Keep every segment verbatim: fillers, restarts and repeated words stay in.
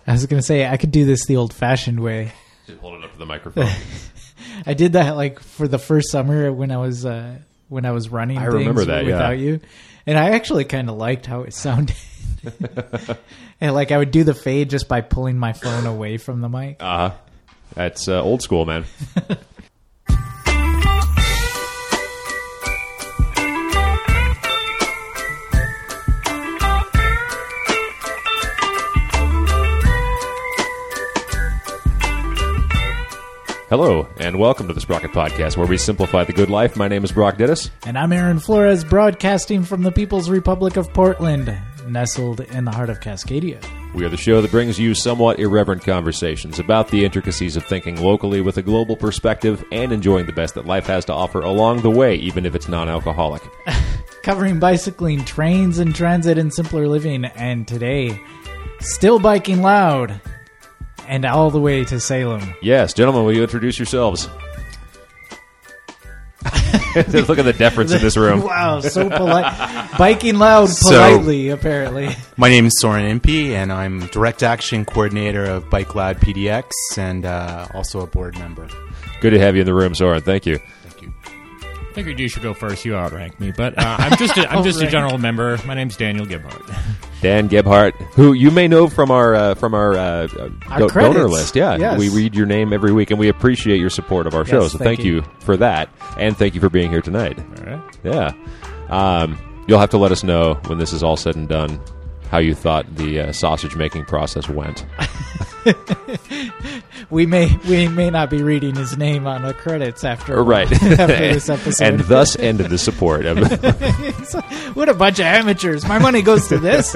I was going to say, I could do this the old-fashioned way. Just hold it up to the microphone. I did that like for the first summer when I was uh, when I was running I things remember that, without yeah. you. And I actually kind of liked how it sounded. And like I would do the fade just by pulling my phone away from the mic. Uh-huh. That's uh, old school, man. Hello, and welcome to the Sprocket Podcast, where we simplify the good life. My name is Brock Dittus. And I'm Aaron Flores, broadcasting from the People's Republic of Portland, nestled in the heart of Cascadia. We are the show that brings you somewhat irreverent conversations about the intricacies of thinking locally with a global perspective and enjoying the best that life has to offer along the way, even if it's non-alcoholic. Covering bicycling, trains, and transit and simpler living, and today, still biking loud. And all the way to Salem. Yes, gentlemen, will you introduce yourselves? Look at the deference in this room. Wow, so polite. Biking loud politely, so, apparently. My name is Soren Impey, and I'm Direct Action Coordinator of Bike Loud P D X and uh, also a board member. Good to have you in the room, Soren. Thank you. Thank you. I figured you should go first. You outrank me, but uh, I'm just a, I'm just a general member. My name's Daniel Gebhardt. Dan Gebhardt, who you may know from our uh, from our, uh, our do- credits. donor list. Yeah, yes. We read your name every week, and we appreciate your support of our Yes, show. So thank thank you. you for that, and thank you for being here tonight. All right. Yeah, um, you'll have to let us know when this is all said and done how you thought the uh, sausage making process went. we may we may not be reading his name on the credits after right after this episode, and thus ended the support of. What a bunch of amateurs! My money goes to this.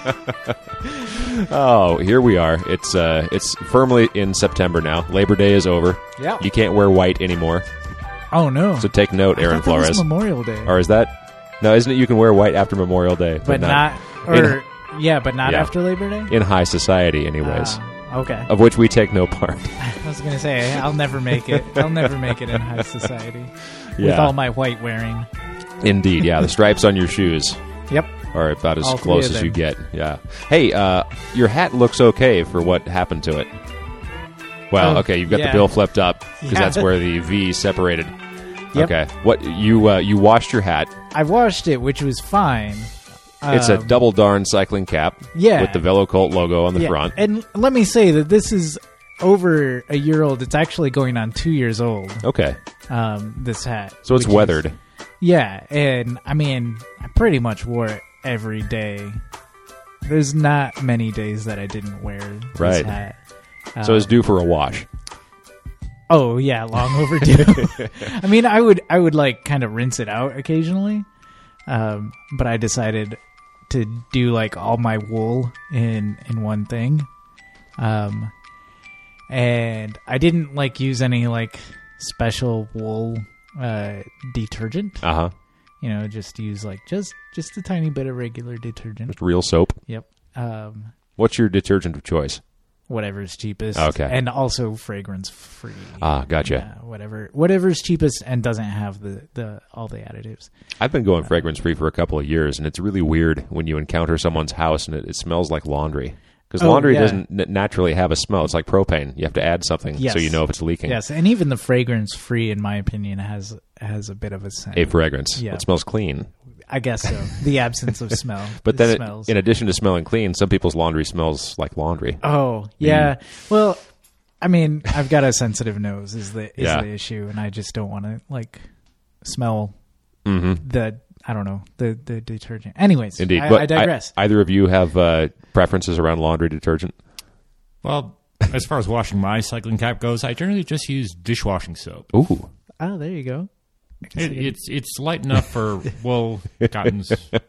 Oh, here we are. It's uh, it's firmly in September now. Labor Day is over. Yeah. You can't wear white anymore. Oh no! So take note, Aaron I thought that Flores. was Memorial Day, Or is that? No, isn't it? You can wear white after Memorial Day, but, but not, not or in, yeah, but not yeah. after Labor Day. In high society, anyways. Uh, okay. Of which we take no part. I was gonna say I'll never make it. I'll never make it in high society Yeah. with all my white wearing. Indeed, yeah. The stripes on your shoes. Yep. Are about as All three close of as them. you get. Yeah. Hey, uh, your hat looks okay for what happened to it. Well, Oh, okay, you've got yeah. the bill flipped up because Yeah. that's where the V separated. Yep. Okay. What you uh, you washed your hat? I washed it, which was fine. It's a Um, double darn cycling cap. yeah. With the Velo Colt logo on the yeah. front. And let me say that this is over a year old. It's actually going on two years old. Okay. Um, this hat. So it's which is- weathered. yeah, and I mean, I pretty much wore it every day. There's not many days that I didn't wear this Right. hat. Um, So it's due for a wash. Oh yeah, long overdue. I mean, I would I would like kind of rinse it out occasionally, um, but I decided to do like all my wool in in one thing, um, and I didn't like use any like special wool uh, detergent. Uh huh. You know, just use like just just a tiny bit of regular detergent. Just real soap. Yep. Um, What's your detergent of choice? whatever's cheapest. Okay. And also fragrance free. Ah, gotcha. Yeah, whatever, whatever's cheapest and doesn't have the, the all the additives. I've been going fragrance free for a couple of years, and it's really weird when you encounter someone's house and it, it smells like laundry. Because Oh, laundry yeah. doesn't n- naturally have a smell. It's like propane. You have to add something Yes. so you know if it's leaking. Yes, and even the fragrance free, in my opinion, has has a bit of a scent. A fragrance. Yeah. It smells clean. I guess so. The absence of smell. But It then, it, smells. in addition to smelling clean, some people's laundry smells like laundry. Oh yeah. Well, I mean, I've got a sensitive nose. Is the is Yeah. the issue, and I just don't want to like smell Mm-hmm. the I don't know the the detergent. Anyways, Indeed. I, but I digress. either of you have uh, preferences around laundry detergent? Well, as far as washing my cycling cap goes, I generally just use dishwashing soap. Ooh. oh, there you go. I can It, see it. it's it's light enough for wool, cottons.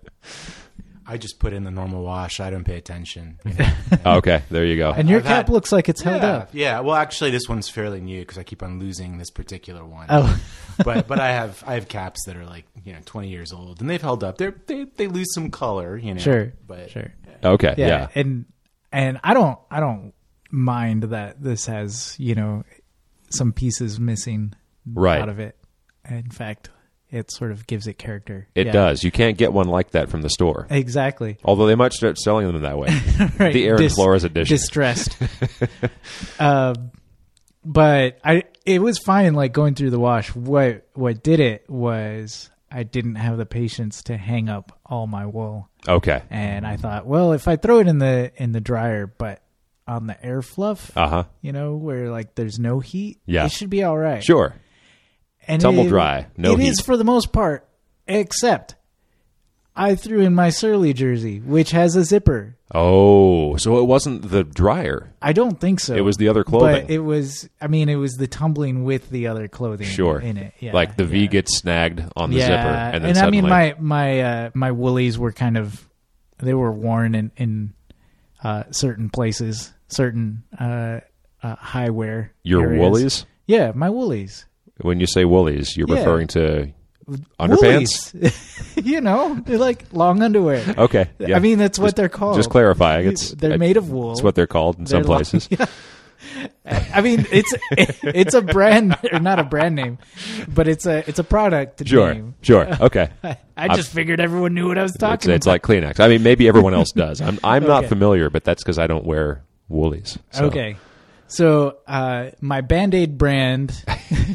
I just put in the normal wash. I don't pay attention. Okay, there you go. And your I've cap had- looks like it's held yeah, up. yeah. Well, actually, this one's fairly new because I keep on losing this particular one. Oh, but but I have I have caps that are like you know twenty years old and they've held up. They're, they they lose some color, you know. sure, but sure. Okay, Yeah, yeah. and and I don't I don't mind that this has you know some pieces missing Right. out of it. In fact, it sort of gives it character. It Yeah. does. You can't get one like that from the store. Exactly. Although they might start selling them that way. Right. The Aaron Dis- Flores edition. Distressed. uh, but I, it was fine. Like going through the wash. What what did it was I didn't have the patience to hang up all my wool, Okay. and I thought, well, if I throw it in the in the dryer, but on the air fluff, Uh-huh. you know, where like there's no heat, Yeah. it should be all right. Sure. And Tumble it- dry, no It heat. is for the most part, except I threw in my Surly jersey, which has a zipper. Oh, so it wasn't the dryer. I don't think so. It was the other clothing. But it was, I mean, it was the tumbling with the other clothing Sure. in it. Yeah, Like the V yeah. gets snagged on the yeah. zipper. And then and I suddenly, mean, my my uh, my woolies were kind of, they were worn in, in uh, certain places, certain uh, uh, high wear your areas. woolies? Yeah, my woolies. When you say woolies, you're Yeah. referring to underpants? Woolies. You know, they're like long underwear. Okay. Yeah. I mean, that's what Just- they're called. Just clarifying. It's They're I- made of wool. It's what they're called in They're some long- places. yeah. I mean, it's it's a brand or not a brand name, but it's a it's a product Sure. name. Sure. Okay. I just figured everyone knew what I was It's, talking it's about. like Kleenex. I mean, maybe everyone else does. I'm I'm not Okay. familiar, but that's because I don't wear woolies. So. Okay, so uh, my Band-Aid brand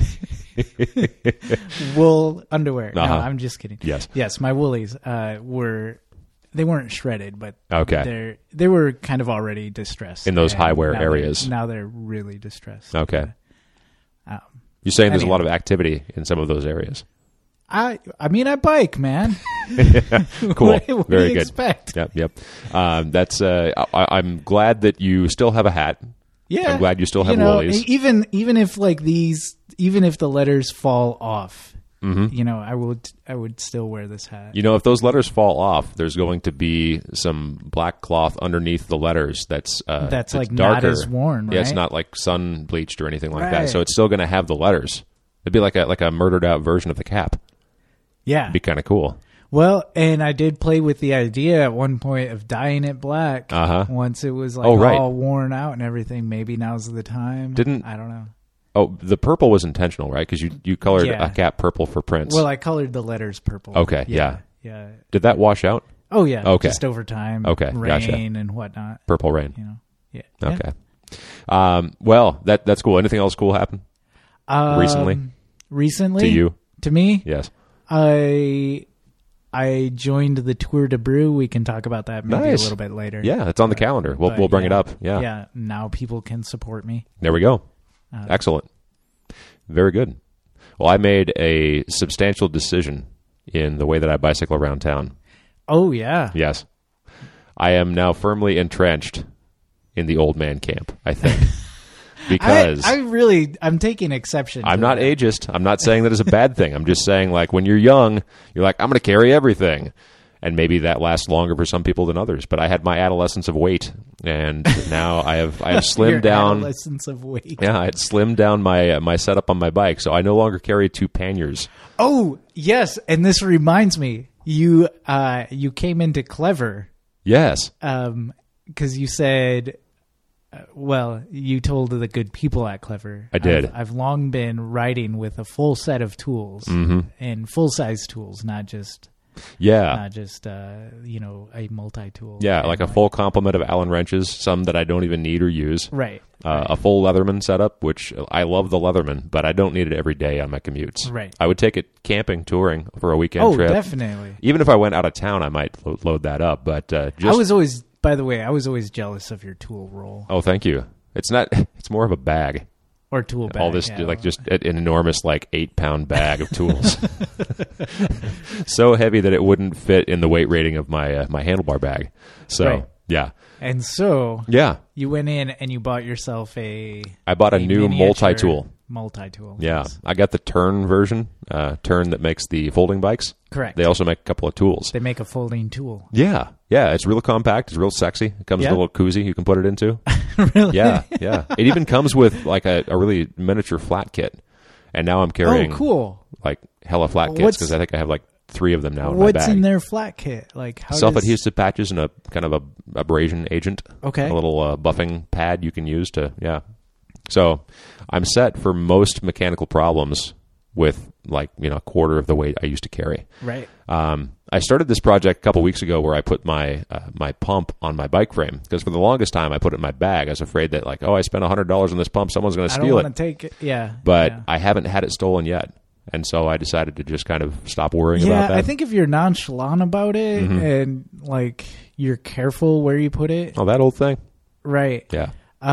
wool underwear. No, Uh-huh. I'm just kidding. Yes. yes, my woolies uh, were they weren't shredded, but Okay. they're they were kind of already distressed In those And high-wear now they're- areas. Now they're really distressed. Okay. Um, You're saying there's a Anyhow. lot of activity in some of those areas. I I mean I bike, man. Cool. What, what Very do you good. expect? Yep. Yep. Um, that's. Uh, I, I'm glad that you still have a hat. Yeah, I'm glad you still have know, woolies. Even even if like these, even if the letters fall off, Mm-hmm. you know, I would I would still wear this hat. You know, if those letters fall off, there's going to be some black cloth underneath the letters. That's uh, That's, like, darker. not as worn, Yeah, it's right? not like sun bleached or anything like that. Right. So it's still going to have the letters. It'd be like a like a murdered out version of the cap. Yeah. It'd be kind of cool. Well, and I did play with the idea at one point of dyeing it black. Uh-huh. Once it was like Oh, right. all worn out and everything, maybe now's the time. Didn't- I don't know. Oh, the purple was intentional, right? Because you you colored Yeah. a cap purple for Prince. Well, I colored the letters purple. Okay, Yeah. Yeah. Did that wash out? Oh yeah. Okay. Just over time. Okay, Rain gotcha. and whatnot. Purple rain. You know. Yeah. Yeah. Okay. Um, well, that that's cool. Anything else cool happen Um, recently Recently to you? To me, Yes. I I joined the Tour de Brew. We can talk about that maybe Nice. a little bit later. Yeah, it's on the calendar. We'll But, we'll bring it yeah. up. Yeah. Yeah. Now people can support me. There we go. Uh, Excellent. Very good. Well, I made a substantial decision in the way that I bicycle around town. Oh yeah. Yes. I am now firmly entrenched in the old man camp, I think. Because I, I really I'm taking exception. I'm to not that. ageist. I'm not saying that is a bad thing. I'm just saying, like, when you're young, you're like, I'm going to carry everything. And maybe that lasts longer for some people than others. But I had my adolescence of weight, and now I have I have slimmed Your down. adolescence of weight. Yeah, I had slimmed down my uh, my setup on my bike, so I no longer carry two panniers. Oh yes, and this reminds me, you uh, you came into Clever Yes. because you said, uh, well, you told the good people at Clever. I did. I've, I've long been riding with a full set of tools Mm-hmm. and full size tools, not just Yeah. not just uh, you know a multi tool. Yeah, like a full complement of Allen wrenches, some that I don't even need or use. right. Uh, a full Leatherman setup, which I love the Leatherman, but I don't need it every day on my commutes. Right. I would take it camping, touring for a weekend Oh, trip. definitely. Even if I went out of town, I might lo- load that up. But uh, just I was always, by the way, I was always jealous of your tool roll oh, thank you. It's not. It's more of a bag. or tool bag. All this, yeah. like just an enormous, like eight pound bag of tools, so heavy that it wouldn't fit in the weight rating of my uh, my handlebar bag. So Right. yeah, And so yeah. you went in and you bought yourself a I bought a, new miniature multi-tool. Multi-tool. Yeah, yes. I got the Turn version. Uh, Turn that makes the folding bikes. Correct. They also make a couple of tools. They make a folding tool. Yeah, yeah. It's real compact. It's real sexy. It comes Yeah. with a little koozie you can put it into. Really? Yeah, yeah. It even comes with like a, a really miniature flat kit. And now I'm carrying Oh, cool. like hella flat kits What's- because I think I have like three of them now in my What's bag. in their flat kit? Like how Self-adhesive patches and a kind of a abrasion agent. Okay. A little uh, buffing pad you can use to, yeah. So I'm set for most mechanical problems with like, you know, a quarter of the weight I used to carry. Right. Um, I started this project a couple weeks ago where I put my uh, my pump on my bike frame because for the longest time I put it in my bag. I was afraid that like, oh, I spent one hundred dollars on this pump, someone's going to I steal don't it. want to take it. Yeah. But yeah. I haven't had it stolen yet. And so I decided to just kind of stop worrying yeah, about that. I think if you're nonchalant about it Mm-hmm. and like you're careful where you put it, Oh, that old thing? right? Yeah.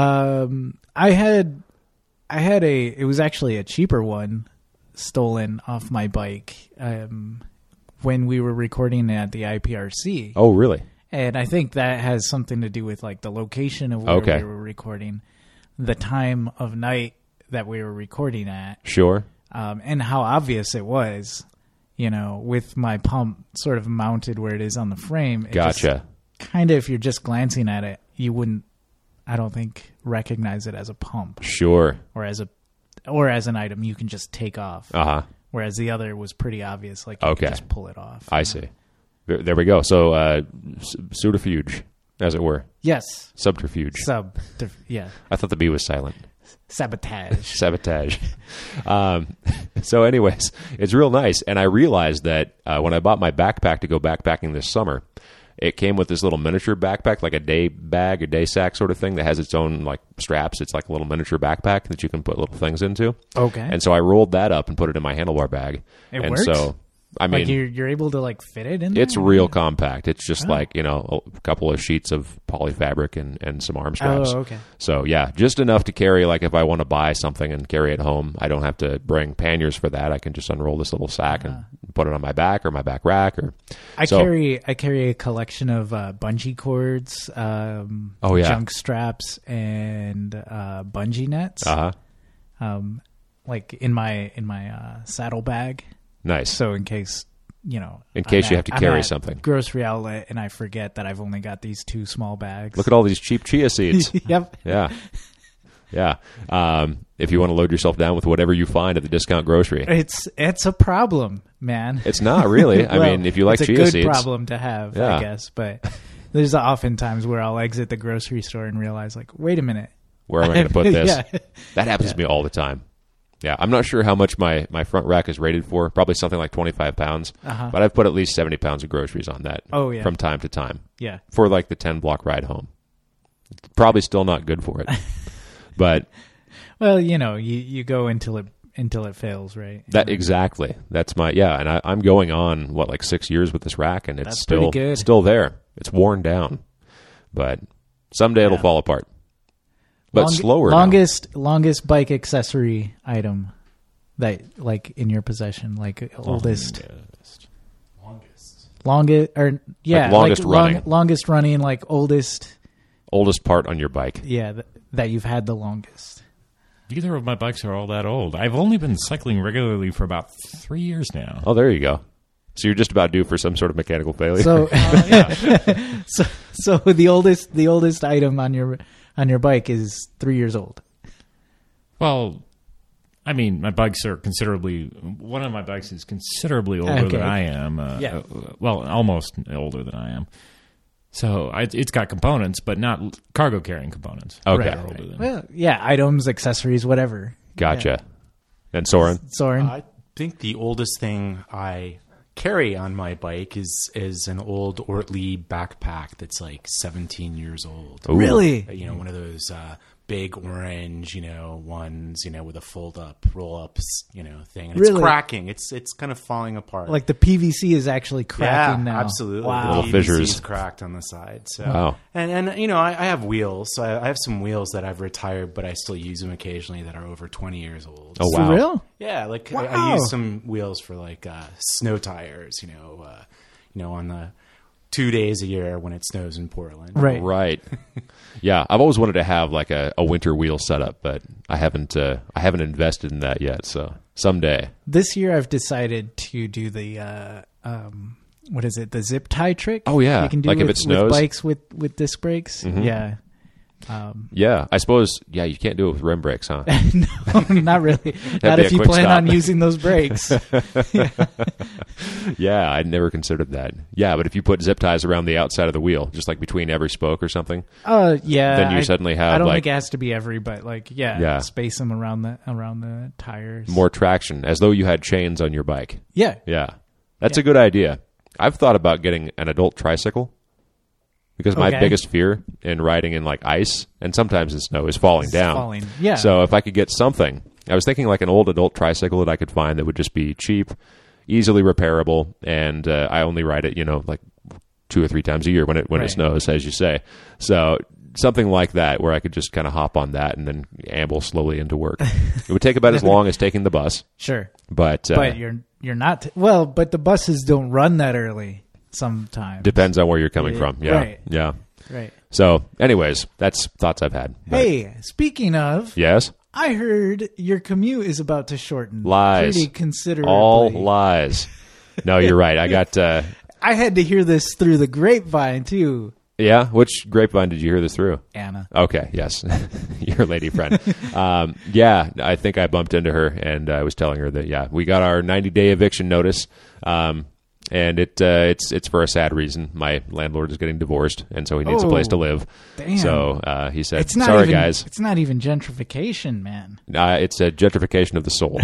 Um, I had, I had a. It was actually a cheaper one stolen off my bike um, when we were recording at the I P R C. Oh, really? And I think that has something to do with like the location of where Okay. we were recording, the time of night that we were recording at, Sure. um, and how obvious it was. You know, with my pump sort of mounted where it is on the frame. It Gotcha. Kind of, if you're just glancing at it, you wouldn't, I don't think, recognize it as a pump Sure. or as a, or as an item you can just take off. Uh-huh. Whereas the other was pretty obvious, like you Okay. could just pull it off. I see. There, there we go. So, uh, s- subterfuge, as it were. Yes. Subterfuge. Sub, yeah. I thought the B was silent. Sabotage. Sabotage. um, so anyways, it's real nice. And I realized that uh, when I bought my backpack to go backpacking this summer, it came with this little miniature backpack, like a day bag, a day sack sort of thing that has its own like straps. It's like a little miniature backpack that you can put little things into. Okay. And so I rolled that up and put it in my handlebar bag. It and works? so I mean, like you're, you're able to like fit it in there? it's real compact. It's Oh. just like, you know, a couple of sheets of polyfabric and, and some arm straps. Oh, okay. So, yeah, just enough to carry, like, if I want to buy something and carry it home. I don't have to bring panniers for that. I can just unroll this little sack and put it on my back or my back rack. Or I so, carry I carry a collection of uh, bungee cords, um, Oh, yeah. junk straps, and uh, bungee nets. Uh-huh. Um, like in my in my uh, saddle bag. Nice. So in case you know, In case I'm you at- have to I'm carry at something. grocery outlet, and I forget that I've only got these two small bags. Look at all these cheap chia seeds. Yep. Yeah. Yeah. Um, if you want to load yourself down with whatever you find at the discount grocery. It's it's a problem, man. It's not really. I Well, mean, if you like it's chia a good seeds. problem to have, Yeah. I guess. But there's often times where I'll exit the grocery store and realize, like, wait a minute, Where am I going to put this? Yeah. That happens to me all the time. Yeah, I'm not sure how much my, my front rack is rated for. Probably something like twenty-five pounds. Uh-huh. But I've put at least seventy pounds of groceries on that. Oh, yeah. From time to time yeah. for like the ten block ride home. Probably still not good for it. But Well, you know, you, you go until it until it fails, right? that exactly. That's my yeah. And I, I'm going on what like six years with this rack, and it's That's still pretty good. still there. It's worn down, but someday it'll Yeah. fall apart. But Long- slower. now. Longest longest bike accessory item that like in your possession, like oldest, Longest. longest, or yeah, Like longest long- running. longest running, like oldest, Oldest part on your bike. yeah, th- that you've had the longest. Neither of my bikes are all that old. I've only been cycling regularly for about three years now. Oh, there you go. So you're just about due for some sort of mechanical failure. So, so, so the oldest, the oldest item on your on your bike is three years old. Well, I mean, my bikes are considerably. One of my bikes is considerably older Okay. than I am. Uh, Yeah. uh, well, almost older than I am. So I, it's got components, but not l- cargo carrying components. Okay. That are older than- Well, yeah, items, accessories, whatever. Gotcha. And Soren? Soren, I think the oldest thing I carry on my bike is is an old Ortley backpack that's like seventeen years old. Ooh. really? You know, one of those uh, big orange, you know, ones, you know, with a fold up, roll up, you know, thing. And Really? it's cracking. It's it's kind of falling apart. Like the P V C is actually cracking yeah, now. absolutely. Wow. The Little P V C is fissures. cracked on the side. So, Wow. and and you know, I, I have wheels. So I, I have some wheels that I've retired, but I still use them occasionally that are over twenty years old. Oh, For wow. real? Yeah, like I, I Wow. use some wheels for like uh, snow tires. You know, uh, you know, on the two days a year when it snows in Portland. Right. Right. Yeah, I've always wanted to have like a, a winter wheel setup, but I haven't uh, I haven't invested in that yet. So someday. This year I've decided to do the uh, um, what is it? The zip tie trick. Oh, yeah. you can do Like if with, it snows? with bikes with with disc brakes. Yeah, Um, Yeah, I suppose. Yeah, you can't do it with rim brakes, huh? no, not really. Not be if a you quick plan stop. on using those brakes. Yeah, I'd never considered that. Yeah, but if you put zip ties around the outside of the wheel, just like between every spoke or something, Uh, yeah. Then you I, suddenly have, I don't like- think it has to be every, but like, yeah, Yeah. space them around the around the tires. more traction, as though you had chains on your bike. Yeah. Yeah, that's Yeah. a good idea. I've thought about getting an adult tricycle because my Okay. biggest fear in riding in like ice and sometimes in snow is falling It's down. falling. Yeah. So if I could get something, I was thinking like an old adult tricycle that I could find that would just be cheap, easily repairable, and uh, I only ride it, you know, like two or three times a year when it when Right. it snows, as you say. So something like that, where I could just kind of hop on that and then amble slowly into work. It would take about as long as taking the bus, Sure. but, uh, But you're you're not well, but the buses don't run that early sometimes. depends on where you're coming Yeah, from. Yeah, right. yeah. Right. So, anyways, that's thoughts I've had. But- Hey, speaking of, yes, I heard your commute is about to shorten. Lies. Pretty considerably. all lies. No, you're right. I got. Uh, I had to hear this through the grapevine too, yeah. Which grapevine did you hear this through? Anna. Okay, yes, your lady friend. um, yeah, I think I bumped into her and I was telling her that yeah, we got our ninety day eviction notice, um, and it uh, it's it's for a sad reason. My landlord is getting divorced, and so he needs a place to Oh, live. damn. So uh, he said, It's not "Sorry, even, guys, It's not even gentrification, man. uh, it's a gentrification of the soul."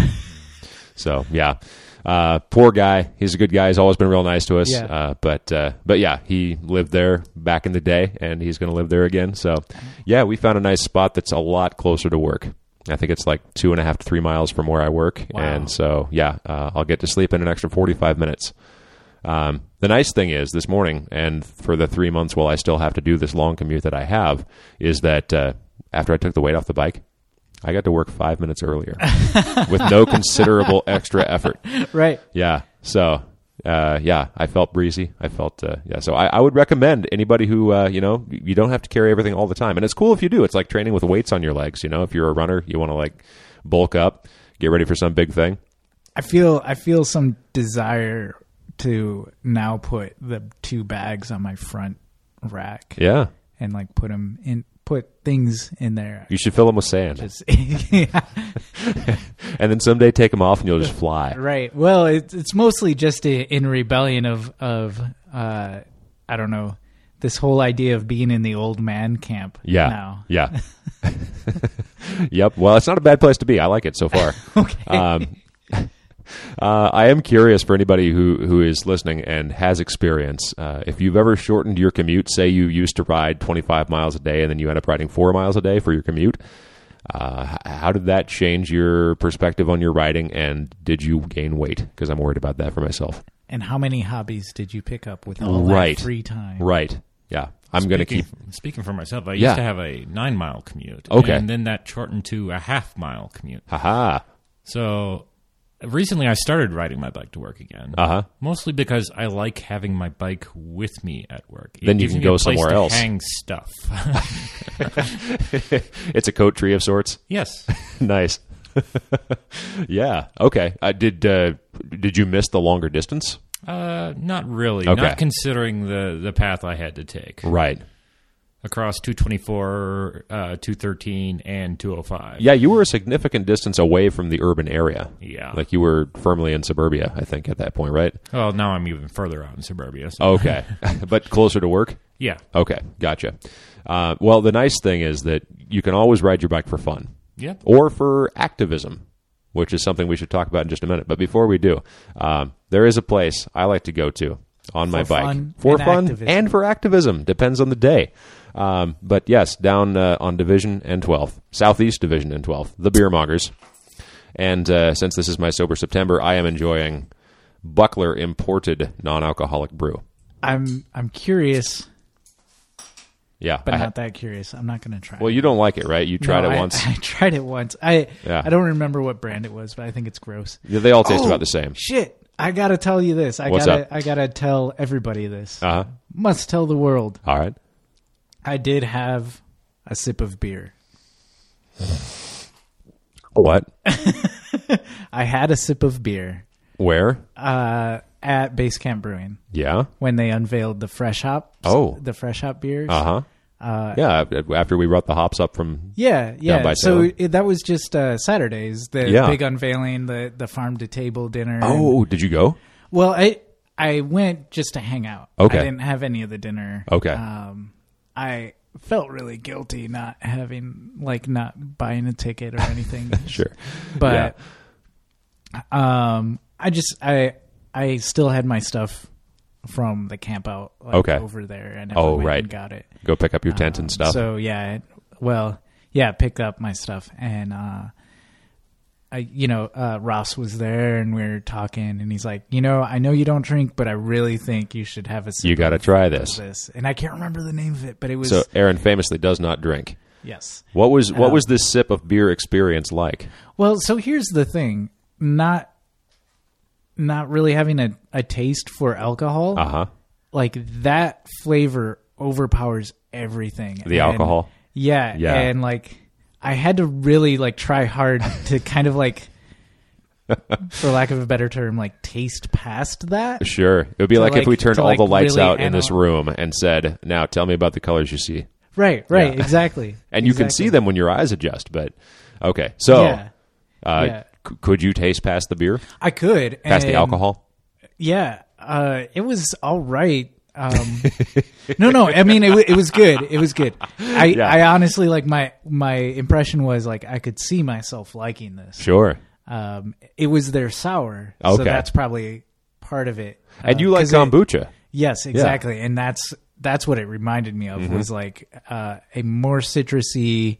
So yeah. Uh, poor guy. He's a good guy. He's always been real nice to us. Yeah. Uh, but, uh, but yeah, he lived there back in the day and he's going to live there again. So yeah, we found a nice spot that's a lot closer to work. I think it's like two and a half to three miles from where I work. Wow. And so yeah, uh, I'll get to sleep in an extra forty-five minutes. Um, the nice thing is this morning, and for the three months while I still have to do this long commute that I have, is that, uh, after I took the weight off the bike, I got to work five minutes earlier with no considerable extra effort. Right. Yeah. So, uh, yeah, I felt breezy. I felt, uh, yeah. So I, I would recommend anybody who, uh, you know, you don't have to carry everything all the time. And it's cool if you do. It's like training with weights on your legs. You know, if you're a runner, you want to like bulk up, get ready for some big thing. I feel I feel some desire to now put the two bags on my front rack Yeah. and like put them in, put things in there. You should fill them with sand. Just, yeah, And then someday take them off and you'll just fly. right. Well, it's it's mostly just a, in rebellion of of uh, I don't know, this whole idea of being in the old man camp. Yeah. Now. Yeah. Yep. Well, it's not a bad place to be. I like it so far. Okay. Um, uh, I am curious for anybody who, who is listening and has experience. Uh, if you've ever shortened your commute, say you used to ride twenty-five miles a day and then you end up riding four miles a day for your commute, uh, h- how did that change your perspective on your riding, and did you gain weight? Because I'm worried about that for myself. And how many hobbies did you pick up with all Right. that free time? Right. Yeah. I'm going to keep. Speaking- Speaking for myself, I Yeah. used to have a nine mile commute. Okay. And then that shortened to a half mile commute. Haha. So recently I started riding my bike to work again. Uh huh. Mostly because I like having my bike with me at work. It Then you gives can me a go place somewhere to else. hang stuff. It's a coat tree of sorts. Yes. Nice. Yeah. Okay. Uh, did uh, did you miss the longer distance? Uh, not really. Okay. Not considering the, the path I had to take. Right. Across two twenty-four, uh, two thirteen, and two oh five. Yeah, you were a significant distance away from the urban area. Yeah. Like you were firmly in suburbia, I think, at that point, right? Well, now I'm even further out in suburbia. So. Okay. But closer to work? Yeah. Okay. Gotcha. Uh, well, the nice thing is that you can always ride your bike for fun Yeah. or for activism, which is something we should talk about in just a minute. But before we do, um, there is a place I like to go to on my For bike fun for and fun activism. and for activism. Depends on the day. Um, but yes, down uh, on Division and twelfth, Southeast Division and twelfth, the Beer Mongers. And uh, since this is my Sober September, I am enjoying Buckler imported non-alcoholic brew. I'm I'm curious, Yeah, but I ha- not that curious. I'm not going to try. well, it. you don't like it, right? You tried No, it I- once. I tried it once. I Yeah. I don't remember what brand it was, but I think it's gross. Yeah, they all taste Oh, about the same. Shit! I gotta tell you this. I What's gotta up? I gotta tell everybody this. Uh huh. Must tell the world. All right. I did have a sip of beer. What? I had a sip of beer Where? uh, at Base Camp Brewing Yeah. when they unveiled the fresh hop. Oh. the fresh hop beers. Uh huh. Uh, Yeah, after we brought the hops up from Yeah, yeah. by So Salem. it, that was just uh, Saturdays, the Yeah. big unveiling, the the farm to table dinner. Oh, did you go? Well, I I went just to hang out. Okay. I didn't have any of the dinner. Okay. Um, I felt really guilty not having, like, not buying a ticket or anything. Sure. But um, I just I I still had my stuff from the camp out like, Okay. over there, and I Oh, went right. and got it. Go pick up your tent Um, and stuff. So yeah, it- well, yeah, picked up my stuff, and uh, I, you know, uh, Ross was there, and we were talking, and he's like, you know, I know you don't drink, but I really think you should have a sip You got to of try this. this, and I can't remember the name of it, but it was So Aaron famously does not drink. yes. What was what Um, was this sip of beer experience like? Well, so here's the thing, not not really having a, a taste for alcohol, Uh huh. like that flavor overpowers everything. The And- alcohol? Yeah, Yeah. and like I had to really like try hard to kind of like, for lack of a better term, like taste past that. Sure. It would be To, like, if like- we turned to, all like, the lights really out in this anal- room and said, "Now tell me about the colors you see." Right, right, Yeah. exactly. And you can Exactly. see them when your eyes adjust. But okay, so Yeah. uh, Yeah. c- could you taste past the beer, I could past the and- alcohol? Yeah, uh, it was all right. Um, no, no. I mean, it, w- it was good. It was good. I, Yeah. I honestly like my my impression was like I could see myself liking this. Sure. Um, it was their sour, Okay. so that's probably part of it. And Uh, you like 'cause it- kombucha? Yes, exactly, and that's that's what it reminded me of. Mm-hmm. Was like uh, a more citrusy,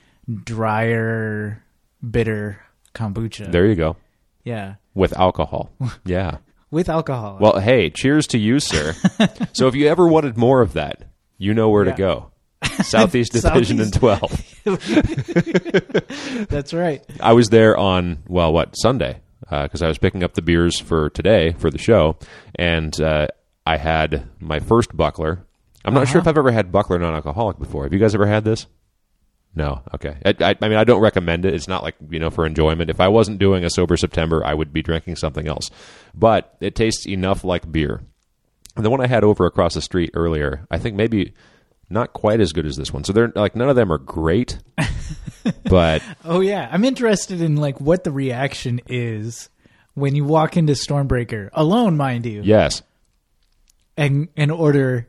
drier, bitter kombucha. There you go. Yeah, With alcohol. Yeah. with alcohol. Well, hey, cheers to you, sir. So if you ever wanted more of that, you know where Yeah. to go. Southeast Division and twelve. That's right. I was there on, well, what, Sunday, because I was picking up the beers for today for the show, and uh, I had my first Buckler. I'm not sure if I've ever had Buckler non-alcoholic before. Have you guys ever had this? No. Okay. I, I, I mean, I don't recommend it. It's not like, you know, for enjoyment. If I wasn't doing a sober September, I would be drinking something else. But it tastes enough like beer. And the one I had over across the street earlier, I think maybe not quite as good as this one. So they're like, none of them are great, but Oh yeah, I'm interested in like what the reaction is when you walk into Stormbreaker alone, mind you, yes. and and order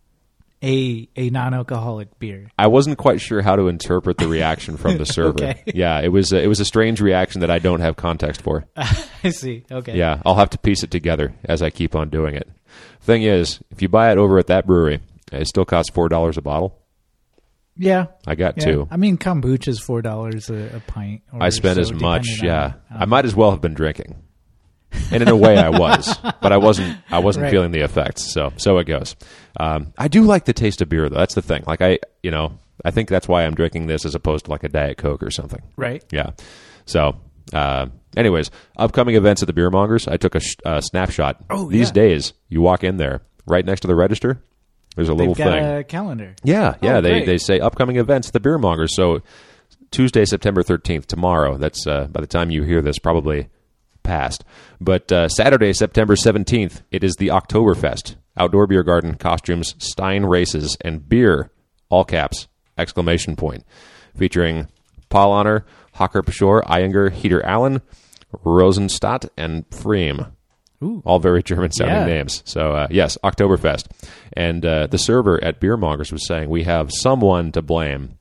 a a non-alcoholic beer. I wasn't quite sure how to interpret the reaction from the server. Okay. Yeah, it was a, it was a strange reaction that I don't have context for. I see. Okay. Yeah, I'll have to piece it together as I keep on doing it. Thing is, if you buy it over at that brewery, it still costs four dollars a bottle. Yeah. I got Yeah. two. I mean, kombucha's four dollars a, a pint. Or I spent so, as much. depending Yeah, on- I might as well have been drinking, and in a way, I was, but I wasn't. I wasn't Right. feeling the effects. So, so it goes. Um, I do like the taste of beer, though. That's the thing. Like I, you know, I think that's why I'm drinking this as opposed to like a Diet Coke or something. right. Yeah. So, uh, anyways, upcoming events at the Beer Mongers. I took a sh- uh, snapshot. Oh, These yeah. days, you walk in there, right next to the register. There's a little They've got thing. a calendar. Yeah, yeah. Oh, they great. they say upcoming events at the Beer Mongers. So Tuesday, September thirteenth, tomorrow. That's uh, by the time you hear this, probably past. But uh, Saturday, September seventeenth, it is the Oktoberfest. Outdoor beer garden, costumes, Stein races, and beer, all caps, exclamation point. Featuring Paul Honor, Hocker Pashor, Iyengar, Heater Allen, Rosenstadt, and Freem. Ooh. All very German-sounding Yeah. names. So, uh, yes, Oktoberfest. And uh, the server at Beer Mongers was saying, we have someone to blame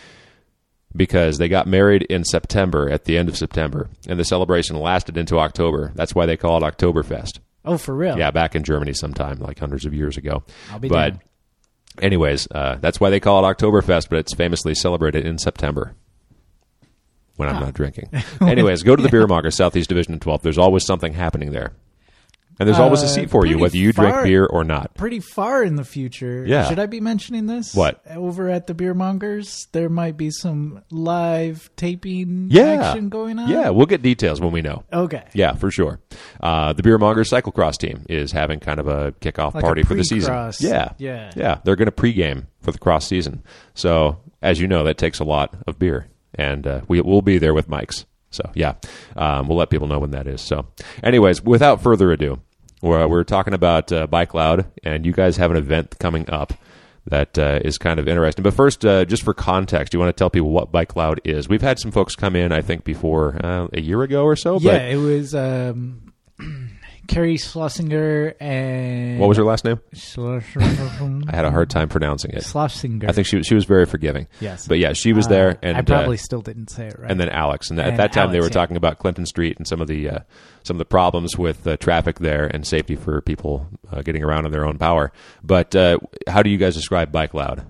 because they got married in September, at the end of September, and the celebration lasted into October. That's why they call it Oktoberfest. Oh, for real? Yeah, back in Germany sometime, like hundreds of years ago. I'll be but down. anyways, uh, that's why they call it Oktoberfest, but it's famously celebrated in September when I'm not drinking. Anyways, go to the Beer Monger, Southeast Division and twelfth. There's always something happening there. And there's always a Uh, seat for you, pretty whether you drink far- beer or not. Pretty far in the future. Yeah. Should I be mentioning this? What? Over at the Beer Mongers, there might be some live taping Yeah. action going on? Yeah, we'll get details when we know. Okay. Yeah, for sure. Uh, the Beer Mongers cyclocross team is having kind of a kickoff Like a party for the season. pre-cross. Yeah. Yeah. Yeah, they're going to pregame for the cross season. So, as you know, that takes a lot of beer. And uh, we, we'll be there with mics. So, yeah, um, we'll let people know when that is. So, anyways, without further ado, we're, we're talking about uh, Bike Loud, and you guys have an event coming up that uh, is kind of interesting. But first, uh, just for context, you want to tell people what Bike Loud is. We've had some folks come in, I think, before uh, a year ago or so. Yeah, but it was um, Carrie Schlesinger and... what was her last name? Schlesinger. I had a hard time pronouncing it. Schlesinger. I think she was, she was very forgiving. Yes. But yeah, she was Uh, there. And I probably uh, still didn't say it right. and then Alex. And, at And that time, they Alex, were yeah. talking about Clinton Street and some of the uh, some of the problems with uh, traffic there and safety for people uh, getting around on their own power. But uh, how do you guys describe Bike Loud?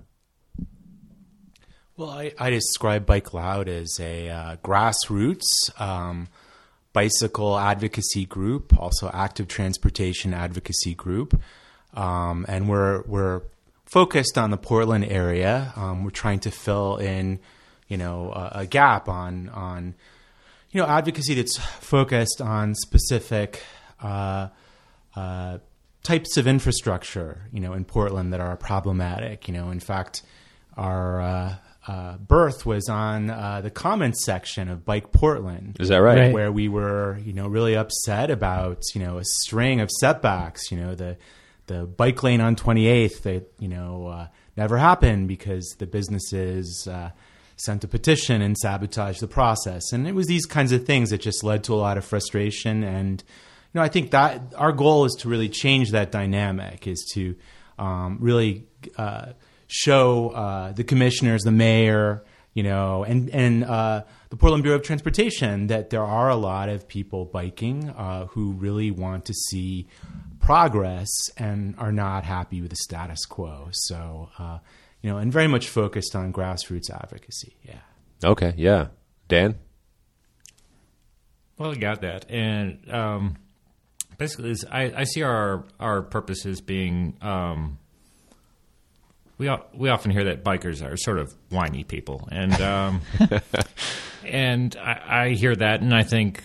Well, I, I describe Bike Loud as a uh, grassroots um, bicycle advocacy group, also active transportation advocacy group, um, and we're we're focused on the Portland area. Um, we're trying to fill in, you know, a, a gap on on you know advocacy that's focused on specific uh, uh, types of infrastructure, you know, in Portland that are problematic. You know, in fact, our uh, Uh, birth was on uh, the comments section of Bike Portland. Is that right? Right. Where we were, you know, really upset about, you know, a string of setbacks. You know, the the bike lane on twenty-eighth that, you know, uh, never happened because the businesses uh, sent a petition and sabotaged the process. And it was these kinds of things that just led to a lot of frustration. And, you know, I think that our goal is to really change that dynamic, is to um, really uh, show uh, the commissioners, the mayor, you know, and and uh, the Portland Bureau of Transportation that there are a lot of people biking uh, who really want to see progress and are not happy with the status quo. So, uh, you know, and very much focused on grassroots advocacy. Yeah. Okay, yeah. Dan? Well, I got that. And um, basically, it's- I, I see our our purpose as being um, we o- we often hear that bikers are sort of whiny people, and um, and I, I hear that, and I think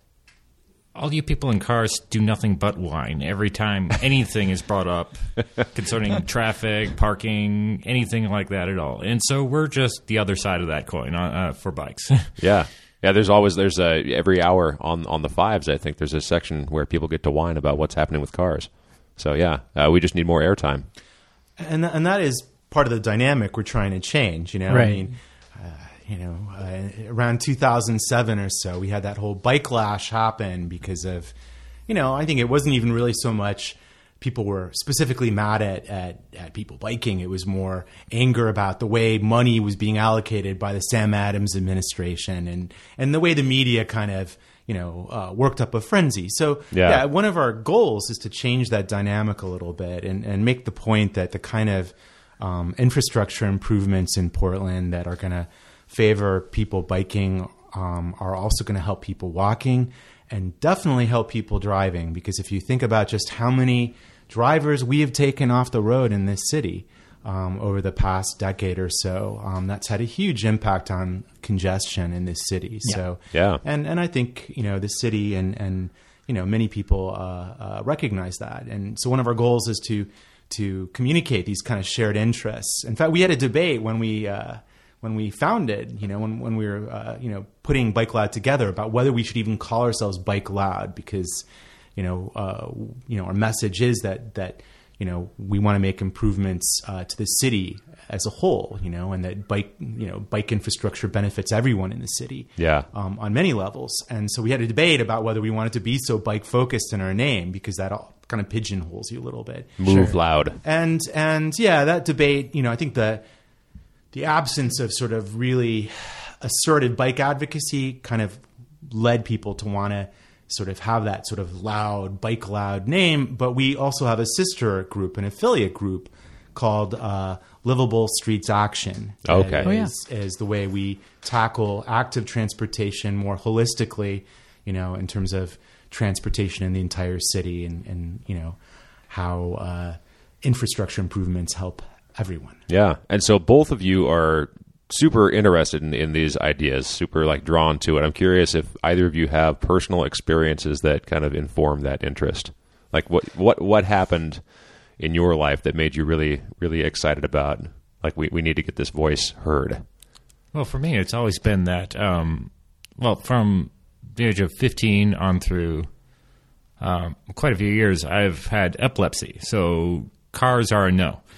all you people in cars do nothing but whine every time anything is brought up concerning traffic, parking, anything like that at all. And so we're just the other side of that coin uh, uh, for bikes. Yeah. Yeah, there's always, there's a, every hour on, on the fives, I think there's a section where people get to whine about what's happening with cars. So yeah, uh, we just need more airtime. And th- and that is part of the dynamic we're trying to change. You know, I Right. mean, uh, you know, uh, around two thousand seven or so, we had that whole bike lash happen because of, you know, I think it wasn't even really so much people were specifically mad at, at, at people biking. It was more anger about the way money was being allocated by the Sam Adams administration and, and the way the media kind of, you know, uh, worked up a frenzy. So Yeah. yeah, one of our goals is to change that dynamic a little bit and, and make the point that the kind of um, infrastructure improvements in Portland that are going to favor people biking um, are also going to help people walking and definitely help people driving. Because if you think about just how many drivers we have taken off the road in this city um, over the past decade or so, um, that's had a huge impact on congestion in this city. So, Yeah. and and I think, you know, the city and and you know many people uh, uh, recognize that. And so one of our goals is to to communicate these kind of shared interests. In fact, we had a debate when we uh, when we founded, you know, when when we were uh, you know putting Bike Loud together about whether we should even call ourselves Bike Loud, because you know uh, you know our message is that that you know we want to make improvements uh, to the city as a whole, you know, and that bike you know bike infrastructure benefits everyone in the city, Yeah. um, on many levels. And so we had a debate about whether we wanted to be so bike focused in our name, because that all kind of pigeonholes you a little bit. Move loud. And and yeah, that debate, you know, I think the the absence of sort of really asserted bike advocacy kind of led people to want to sort of have that sort of loud, Bike Loud name. But we also have a sister group, an affiliate group called uh, Livable Streets Action. Okay. That Oh, yeah. is, is the way we tackle active transportation more holistically, you know, in terms of transportation in the entire city and, and you know, how uh, infrastructure improvements help everyone. Yeah. And so both of you are super interested in, in these ideas, super like drawn to it. I'm curious if either of you have personal experiences that kind of inform that interest. Like what, what, what happened in your life that made you really, really excited about, like, we, we need to get this voice heard? Well, for me, it's always been that, um, well, from the age of fifteen on through um, quite a few years, I've had epilepsy. So cars are a no.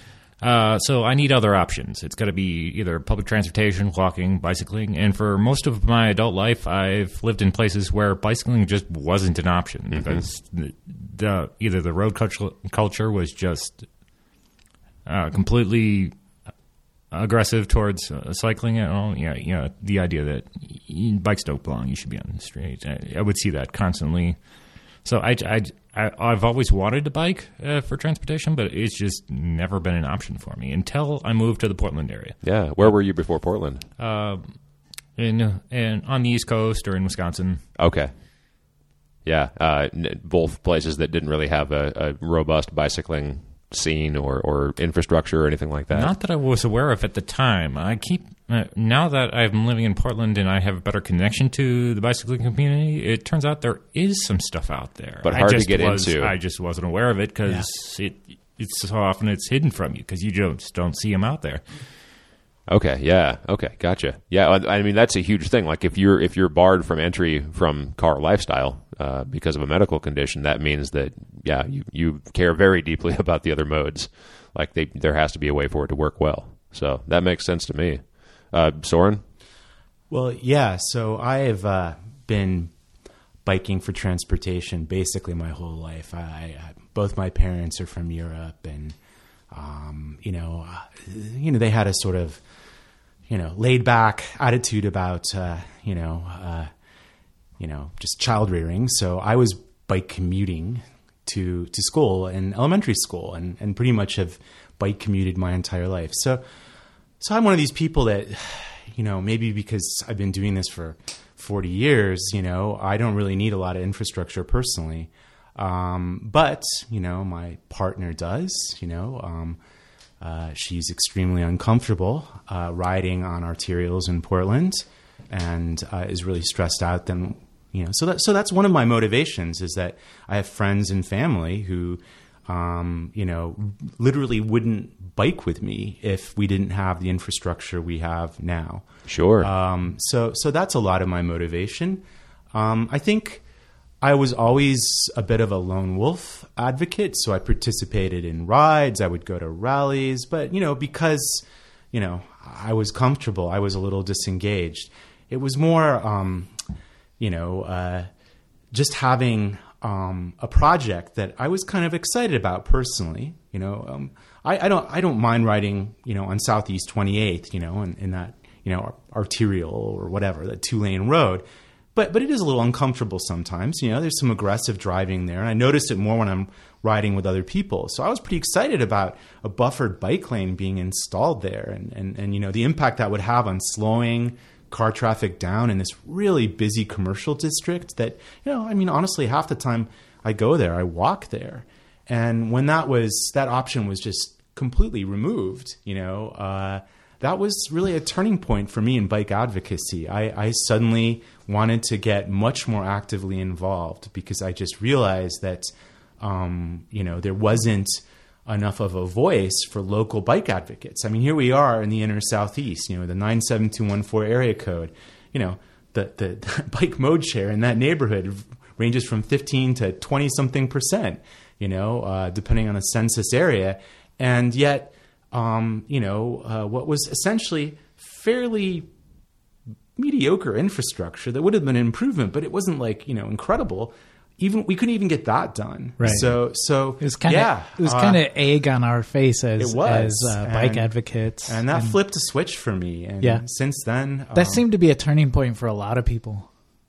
Uh, so I need other options. It's got to be either public transportation, walking, bicycling. And for most of my adult life, I've lived in places where bicycling just wasn't an option mm-hmm. because the, the, either the road culture, culture was just uh, completely aggressive towards uh, cycling at all. Yeah, you know, the idea that you, bikes don't belong, you should be on the street. I, I would see that constantly. So I, I, I, I've always wanted to bike uh, for transportation, but it's just never been an option for me until I moved to the Portland area. Yeah. Where were you before Portland? Uh, in, in on the East Coast or in Wisconsin. Okay. Yeah. Uh, n- both places that didn't really have a, a robust bicycling scene or, or infrastructure or anything like that. Not that I was aware of at the time. I keep uh, now that I'm living in Portland and I have a better connection to the bicycling community, it turns out there is some stuff out there. But hard I just to get was, into. I just wasn't aware of it because yeah. it it's so often it's hidden from you because you just don't see them out there. Okay, yeah, okay, gotcha. Yeah, I mean that's a huge thing. Like if you're if you're barred from entry from car lifestyle uh, because of a medical condition, that means that yeah, you, you care very deeply about the other modes. Like they, there has to be a way for it to work well. So that makes sense to me. Uh, Soren? Well, yeah. So I have uh, been biking for transportation basically my whole life. I, I both my parents are from Europe, and um, you know, uh, you know, they had a sort of you know, laid back attitude about, uh, you know, uh, you know, just child rearing. So I was bike commuting to, to school in elementary school and, and pretty much have bike commuted my entire life. So, so I'm one of these people that, you know, maybe because I've been doing this for forty years, you know, I don't really need a lot of infrastructure personally. Um, but, you know, my partner does, you know, um, Uh, she's extremely uncomfortable uh, riding on arterials in Portland, and uh, is really stressed out. Then, you know, so that so that's one of my motivations is that I have friends and family who, um, you know, literally wouldn't bike with me if we didn't have the infrastructure we have now. Sure. Um, so so that's a lot of my motivation. Um, I think I was always a bit of a lone wolf advocate, so I participated in rides. I would go to rallies, but, you know, because, you know, I was comfortable, I was a little disengaged. It was more, um, you know, uh, just having um, a project that I was kind of excited about personally. You know, um, I, I don't, I don't mind riding, you know, on Southeast twenty-eighth, you know, in, in that, you know, arterial or whatever, that two lane road. But but it is a little uncomfortable sometimes. You know, there's some aggressive driving there. And I noticed it more when I'm riding with other people. So I was pretty excited about a buffered bike lane being installed there and, and, and you know, the impact that would have on slowing car traffic down in this really busy commercial district that, you know, I mean, honestly, half the time I go there, I walk there. And when that was, that option was just completely removed, you know, uh, that was really a turning point for me in bike advocacy. I, I suddenly wanted to get much more actively involved because I just realized that, um, you know, there wasn't enough of a voice for local bike advocates. I mean, here we are in the inner Southeast, you know, the nine seven two one four area code, you know, the, the, the bike mode share in that neighborhood ranges from fifteen to twenty something percent, you know, uh, depending on the census area. And yet, Um, you know, uh, what was essentially fairly mediocre infrastructure that would have been an improvement, but it wasn't like, you know, incredible. Even we couldn't even get that done. Right. So, so it was kind of yeah, it was uh, kind of egg on our face as it was. as uh, bike and, advocates, and that and, flipped a switch for me. And yeah. since then, that um, seemed to be a turning point for a lot of people.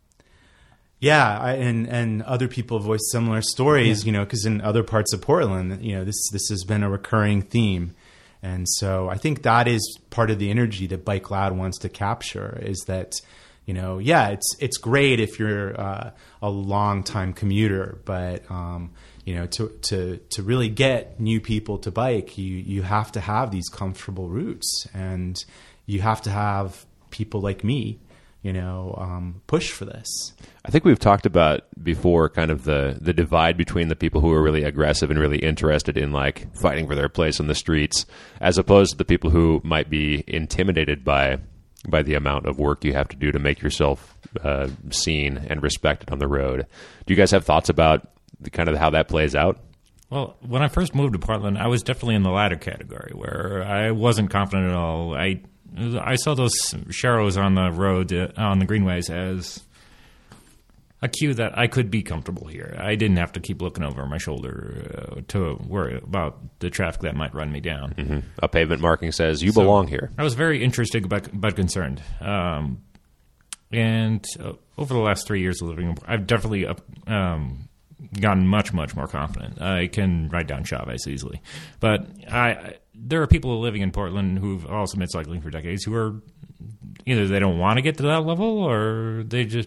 Yeah, I, and and other people voiced similar stories. Yeah. You know, because in other parts of Portland, you know, this this has been a recurring theme. And so I think that is part of the energy that Bike Loud wants to capture is that, you know, yeah, it's it's great if you're uh, a long-time commuter, but, um, you know, to, to, to really get new people to bike, you, you have to have these comfortable routes and you have to have people like me, you know, um, push for this. I think we've talked about before kind of the, the divide between the people who are really aggressive and really interested in like fighting for their place on the streets as opposed to the people who might be intimidated by by the amount of work you have to do to make yourself uh, seen and respected on the road. Do you guys have thoughts about the, kind of how that plays out? Well, when I first moved to Portland, I was definitely in the latter category where I wasn't confident at all. I I saw those sharrows on the road, uh, on the greenways, as a cue that I could be comfortable here. I didn't have to keep looking over my shoulder uh, to worry about the traffic that might run me down. Mm-hmm. A pavement marking says, you So, belong here. I was very interested but, but concerned. Um, and uh, over the last three years of living, in- I've definitely uh, um, gotten much, much more confident. I can ride down Chavez easily. But I, I there are people living in Portland who've also been cycling for decades who are either they don't want to get to that level or they just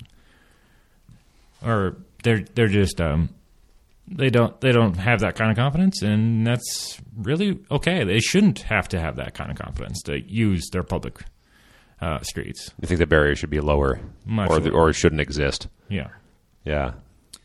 or they're they're just um, they don't they don't have that kind of confidence, and that's really okay. They shouldn't have to have that kind of confidence to use their public uh, streets. You think the barrier should be lower, Much or the, lower. or it shouldn't exist? Yeah. Yeah.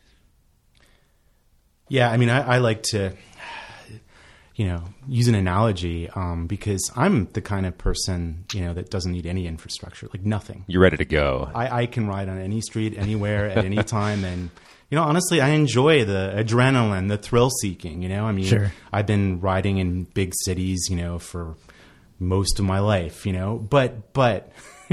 Yeah, I mean, I, I like to, you know, use an analogy um, because I'm the kind of person, you know, that doesn't need any infrastructure, like nothing. You're ready to go. I, I can ride on any street, anywhere, at any time. And, you know, honestly, I enjoy the adrenaline, the thrill seeking, you know. I mean, Sure. I've been riding in big cities, you know, for most of my life, you know. But, but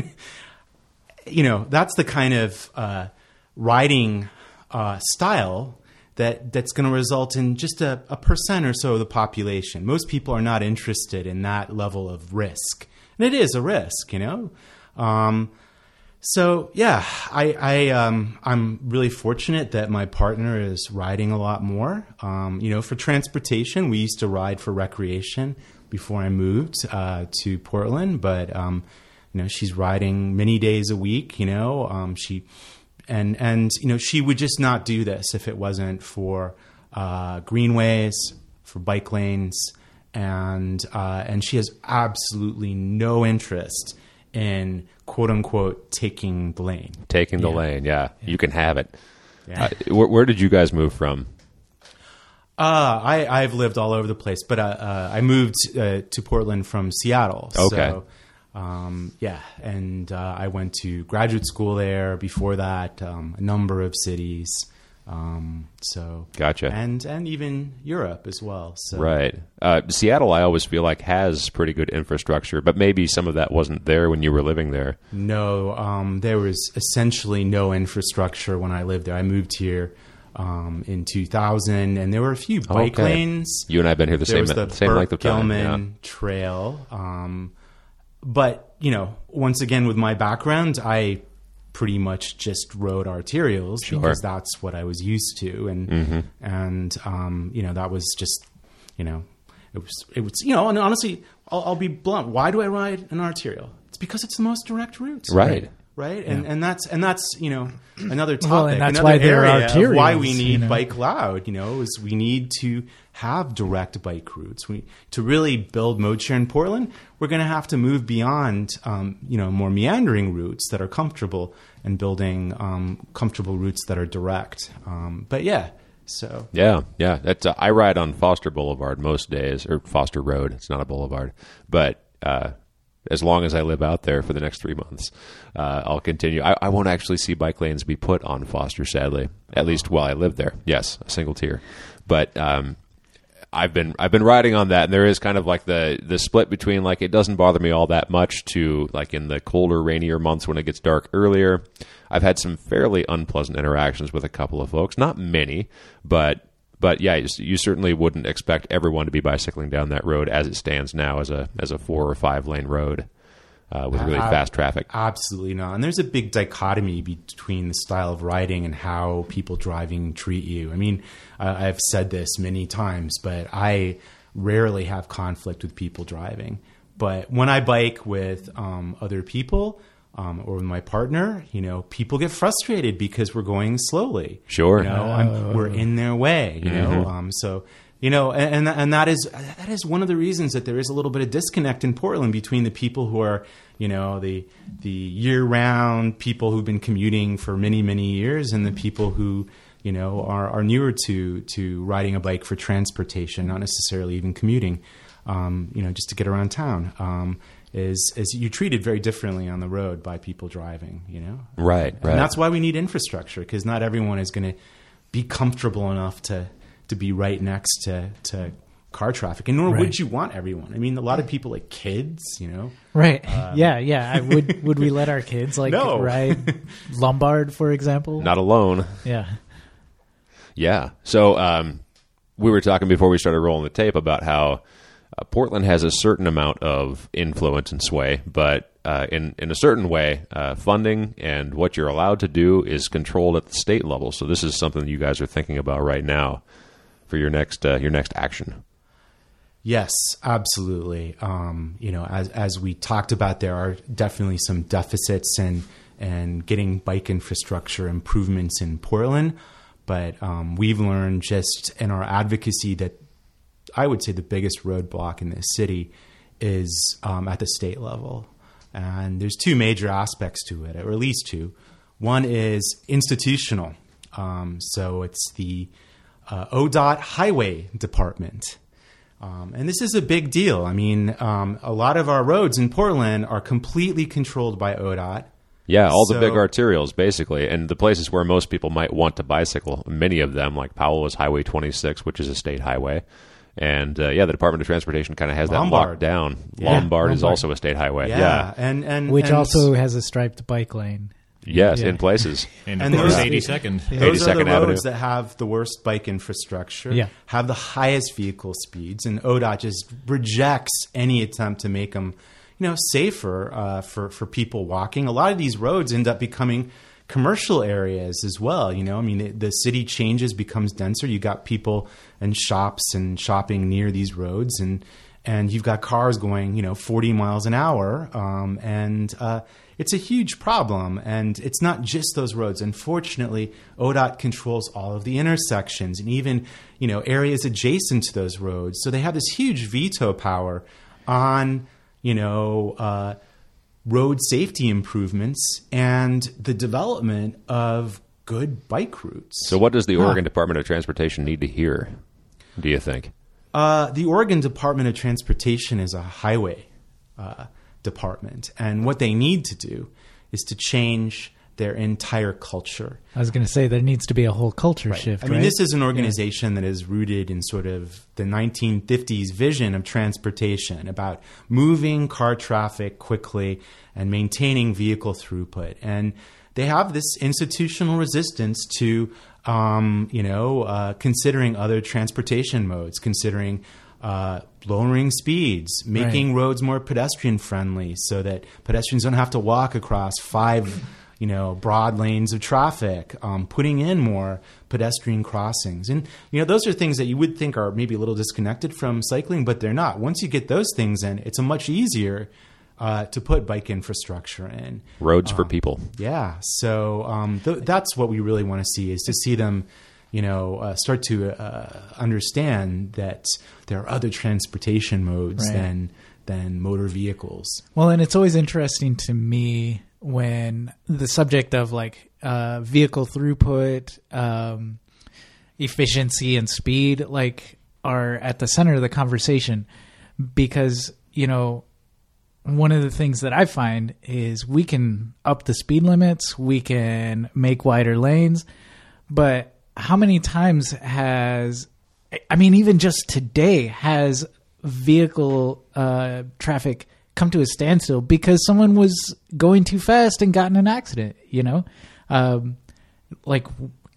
you know, that's the kind of uh, riding uh, style that that's going to result in just a, a percent or so of the population. Most people are not interested in that level of risk. And it is a risk, you know. Um, so, yeah, I, I, um, I'm really fortunate that my partner is riding a lot more. Um, you know, for transportation, we used to ride for recreation before I moved uh, to Portland. But, um, you know, she's riding many days a week, you know. Um, she... And, and you know, she would just not do this if it wasn't for uh, greenways, for bike lanes, and uh, and she has absolutely no interest in, quote unquote, taking the lane. Taking the Yeah. lane, yeah. You can have it. Yeah. Uh, where, where did you guys move from? Uh, I, I've lived all over the place, but uh, uh, I moved uh, to Portland from Seattle. Okay. So, um, yeah, and uh, I went to graduate school there. Before that, um, a number of cities. Um, so Gotcha. and and even Europe as well. So Right. Uh, Seattle, I always feel like, has pretty good infrastructure, but maybe some of that wasn't there when you were living there. no, um, there was essentially no infrastructure when I lived there. I moved here um, in two thousand, and there were a few bike Okay. lanes. You and I have been here the There same was the same length of time. Burke-Gilman Yeah. Trail. Um, but, you know, once again, with my background, I pretty much just rode arterials Sure. because that's what I was used to. And, Mm-hmm. and um, you know, that was just, you know, it was, it was, you know, and honestly, I'll, I'll be blunt. Why do I ride an arterial? It's because it's the most direct route. Right. Right. And, and that's, and that's, you know, another topic, Well, and that's another why they're area of why arterials, we you need know. bike loud, you know, is we need to have direct bike routes. We, to really build mode share in Portland, we're going to have to move beyond, um, you know, more meandering routes that are comfortable and building um, comfortable routes that are direct. Um, but yeah, so. Yeah, yeah. That's, uh, I ride on Foster Boulevard most days, or Foster Road. It's not a boulevard. But uh, as long as I live out there for the next three months, uh, I'll continue. I, I won't actually see bike lanes be put on Foster, sadly, at least while I live there. Yes, a single tier. But um, I've been I've been riding on that, and there is kind of like the the split between like it doesn't bother me all that much to like in the colder, rainier months when it gets dark earlier. I've had some fairly unpleasant interactions with a couple of folks, not many, but but yeah, you, you certainly wouldn't expect everyone to be bicycling down that road as it stands now as a as a four or five lane road uh, with really Uh, fast traffic. Absolutely not. And there's a big dichotomy between the style of riding and how people driving treat you. I mean, uh, I've said this many times, but I rarely have conflict with people driving. But when I bike with um, other people um, or with my partner, you know, people get frustrated because we're going slowly. Sure. You know, I'm, we're in their way, you know. Um, so, you know, and and that is that is one of the reasons that there is a little bit of disconnect in Portland between the people who are, you know, the the year-round people who've been commuting for many many years, and the people who, you know, are are newer to to riding a bike for transportation, not necessarily even commuting, um, you know, just to get around town. Um, is is you're treated very differently on the road by people driving, you know. Right, right. And that's why we need infrastructure, because not everyone is going to be comfortable enough to to be right next to to car traffic, and nor Right. would you want everyone. I mean, a lot of people like kids, you know. Right. yeah, yeah. I would would we let our kids like No. ride Lombard, for example? Not alone. Yeah. Yeah. So um, we were talking before we started rolling the tape about how uh, Portland has a certain amount of influence and sway, but uh, in in a certain way, uh, funding and what you're allowed to do is controlled at the state level. So this is something you guys are thinking about right now for your next uh, your next action. Yes, absolutely. Um, you know, as as we talked about, there are definitely some deficits in and getting bike infrastructure improvements in Portland. But um, we've learned just in our advocacy that I would say the biggest roadblock in this city is um, at the state level. And there's two major aspects to it, or at least two. One is institutional. Um, so it's the uh, O D O T Highway Department. Um, and this is a big deal. I mean, um, a lot of our roads in Portland are completely controlled by O D O T. Yeah, all the So- big arterials, basically, and the places where most people might want to bicycle, many of them, like Powell is Highway twenty-six, which is a state highway. And, uh, yeah, the Department of Transportation kind of has that Lombard. locked down. Yeah, Lombard is Lombard. also a state highway. Yeah, Yeah. and and Which and also has a striped bike lane. Yes, Yeah. in places. And, And of course, those- eighty-second. those are the eighty-second Avenue. roads that have the worst bike infrastructure, Yeah. have the highest vehicle speeds, and O D O T just rejects any attempt to make them, you know, safer uh, for for people walking. A lot of these roads end up becoming commercial areas as well. You know, I mean, the, the city changes, becomes denser. You got people and shops and shopping near these roads, and and you've got cars going, you know, forty miles an hour, um, and uh, it's a huge problem. And it's not just those roads. Unfortunately, O D O T controls all of the intersections and even, you know, areas adjacent to those roads. So they have this huge veto power on, you know, uh, road safety improvements and the development of good bike routes. So what does the Oregon Department of Transportation need to hear, do you think? Uh, the Oregon Department of Transportation is a highway uh, department, and what they need to do is to change their entire culture. I was going to say there needs to be a whole culture shift. I mean, right? this is an organization that is rooted in sort of the nineteen fifties vision of transportation about moving car traffic quickly and maintaining vehicle throughput. And they have this institutional resistance to, um, you know, uh, considering other transportation modes, considering uh, lowering speeds, making Right. roads more pedestrian friendly so that pedestrians don't have to walk across five you know, broad lanes of traffic, um, putting in more pedestrian crossings. And, you know, those are things that you would think are maybe a little disconnected from cycling, but they're not. Once you get those things in, it's a much easier uh, to put bike infrastructure in. Roads for people. Yeah. So um, th- that's what we really want to see, is to see them, you know, uh, start to uh, understand that there are other transportation modes Right. than than motor vehicles. Well, and it's always interesting to me when the subject of like uh, vehicle throughput, um, efficiency, and speed like are at the center of the conversation, because you know one of the things that I find is we can up the speed limits, we can make wider lanes, but how many times has I mean even just today has vehicle uh, traffic come to a standstill because someone was going too fast and got in an accident, you know? Um, like,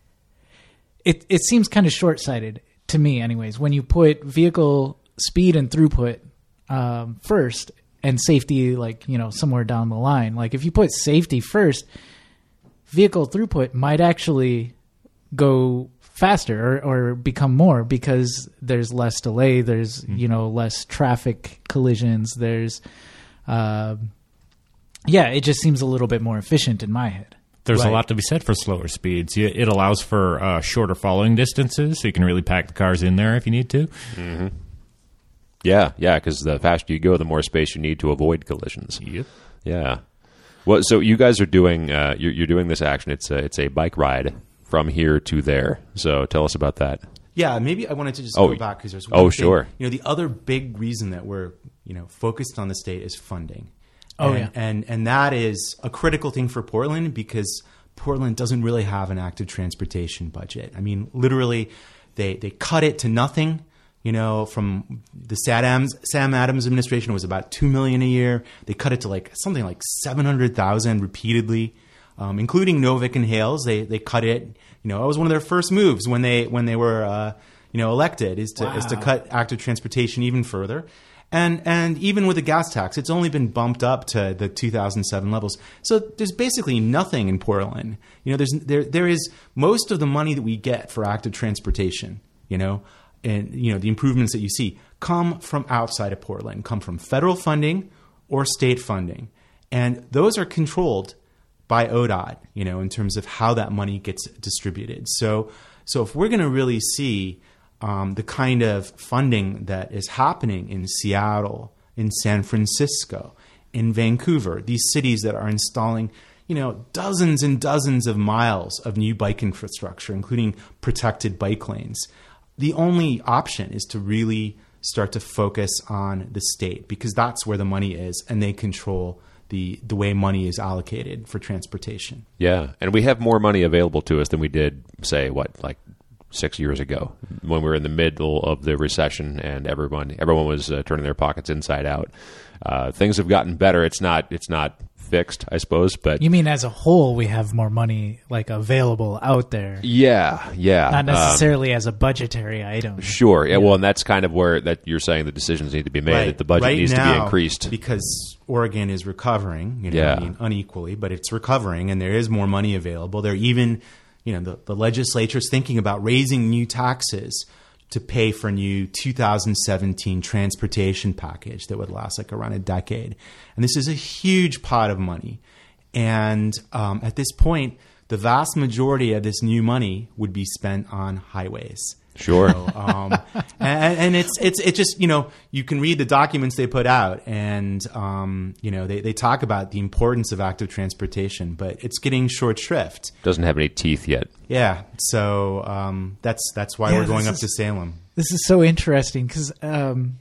it it seems kind of short-sighted to me anyways, when you put vehicle speed and throughput um, first and safety, like, you know, somewhere down the line. Like, if you put safety first, vehicle throughput might actually go faster or, or become more because there's less delay, there's mm-hmm. you know less traffic collisions, there's uh, yeah it just seems a little bit more efficient in my head. There's Right. a lot to be said for slower speeds. You- It allows for uh, shorter following distances, so you can really pack the cars in there if you need to. Mm-hmm. Yeah, yeah, because the faster you go, the more space you need to avoid collisions. Yep. Yeah. Well, so you guys are doing uh, you're, you're doing this action. It's a, it's a bike ride from here to there. So tell us about that. Yeah, maybe I wanted to just Oh, go back because there's oh, one thing. sure. You know, the other big reason that we're you know focused on the state is funding. Oh, and, yeah. and and that is a critical thing for Portland because Portland doesn't really have an active transportation budget. I mean, literally, They they cut it to nothing. You know, from the Sam Adams, Sam Adams administration, it was about two million dollars a year. They cut it to like something like seven hundred thousand repeatedly, um, including Novick and Hales. They they cut it. You know, it was one of their first moves when they when they were uh, you know elected is to Wow. is to cut active transportation even further. And and even with the gas tax, it's only been bumped up to the two thousand seven levels. So there's basically nothing in Portland. You know, there's there there is most of the money that we get for active transportation, you know, and you know the improvements that you see come from outside of Portland, come from federal funding or state funding, and those are controlled by O D O T, you know, in terms of how that money gets distributed. So so if we're going to really see Um, the kind of funding that is happening in Seattle, in San Francisco, in Vancouver, these cities that are installing, you know, dozens and dozens of miles of new bike infrastructure, including protected bike lanes. The only option is to really start to focus on the state because that's where the money is and they control the, the way money is allocated for transportation. Yeah, and we have more money available to us than we did, say, what, like six years ago when we were in the middle of the recession and everyone everyone was uh, turning their pockets inside out. Uh, things have gotten better. It's not it's not fixed, I suppose, but You mean as a whole, we have more money like available out there, yeah, yeah, not um, necessarily as a budgetary item. sure. Yeah, well, and that's kind of where that you're saying the decisions need to be made. That the budget Right needs now, to be increased. because Oregon is recovering. You know, Yeah. I mean, unequally, but it's recovering, and there is more money available. There even, you know, the, the legislature is thinking about raising new taxes to pay for new two thousand seventeen transportation package that would last like around a decade. And this is a huge pot of money. And um, at this point, the vast majority of this new money would be spent on highways. Sure. So, um, and, and it's it's it's just, you know, you can read the documents they put out, and um, you know they, they talk about the importance of active transportation, but it's getting short shrift. Doesn't have any teeth yet. Yeah, so um, that's that's why Yeah, we're going this up is- to Salem. This is so interesting because um,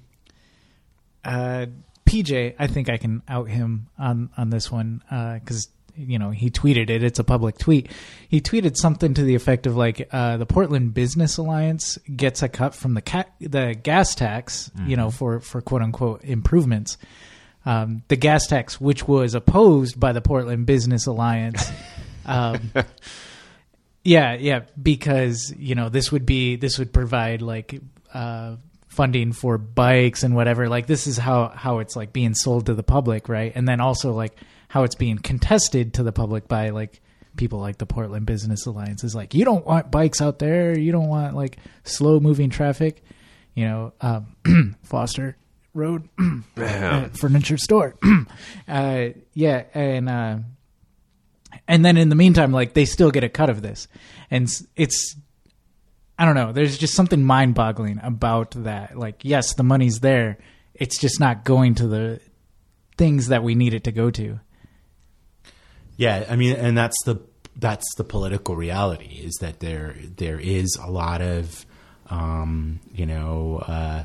uh, P J, I think I can out him on, on this one because, you know, he tweeted it. It's a public tweet. He tweeted something to the effect of like uh, the Portland Business Alliance gets a cut from the ca- the gas tax, you know, for, for quote unquote improvements. Um, the gas tax, which was opposed by the Portland Business Alliance. Um, Yeah, yeah, because you know this would be this would provide like uh, funding for bikes and whatever. Like this is how how it's like being sold to the public, right? And then also like how it's being contested to the public by like people like the Portland Business Alliance is like, you don't want bikes out there, you don't want like slow moving traffic, you know, um, Foster Road uh, furniture store, uh, yeah, and. Uh, And then in the meantime, like they still get a cut of this. And it's, I don't know, there's just something mind boggling about that. Like, yes, the money's there. It's just not going to the things that we need it to go to. Yeah, I mean, and that's the that's the political reality is that there there is a lot of, um, you know, uh,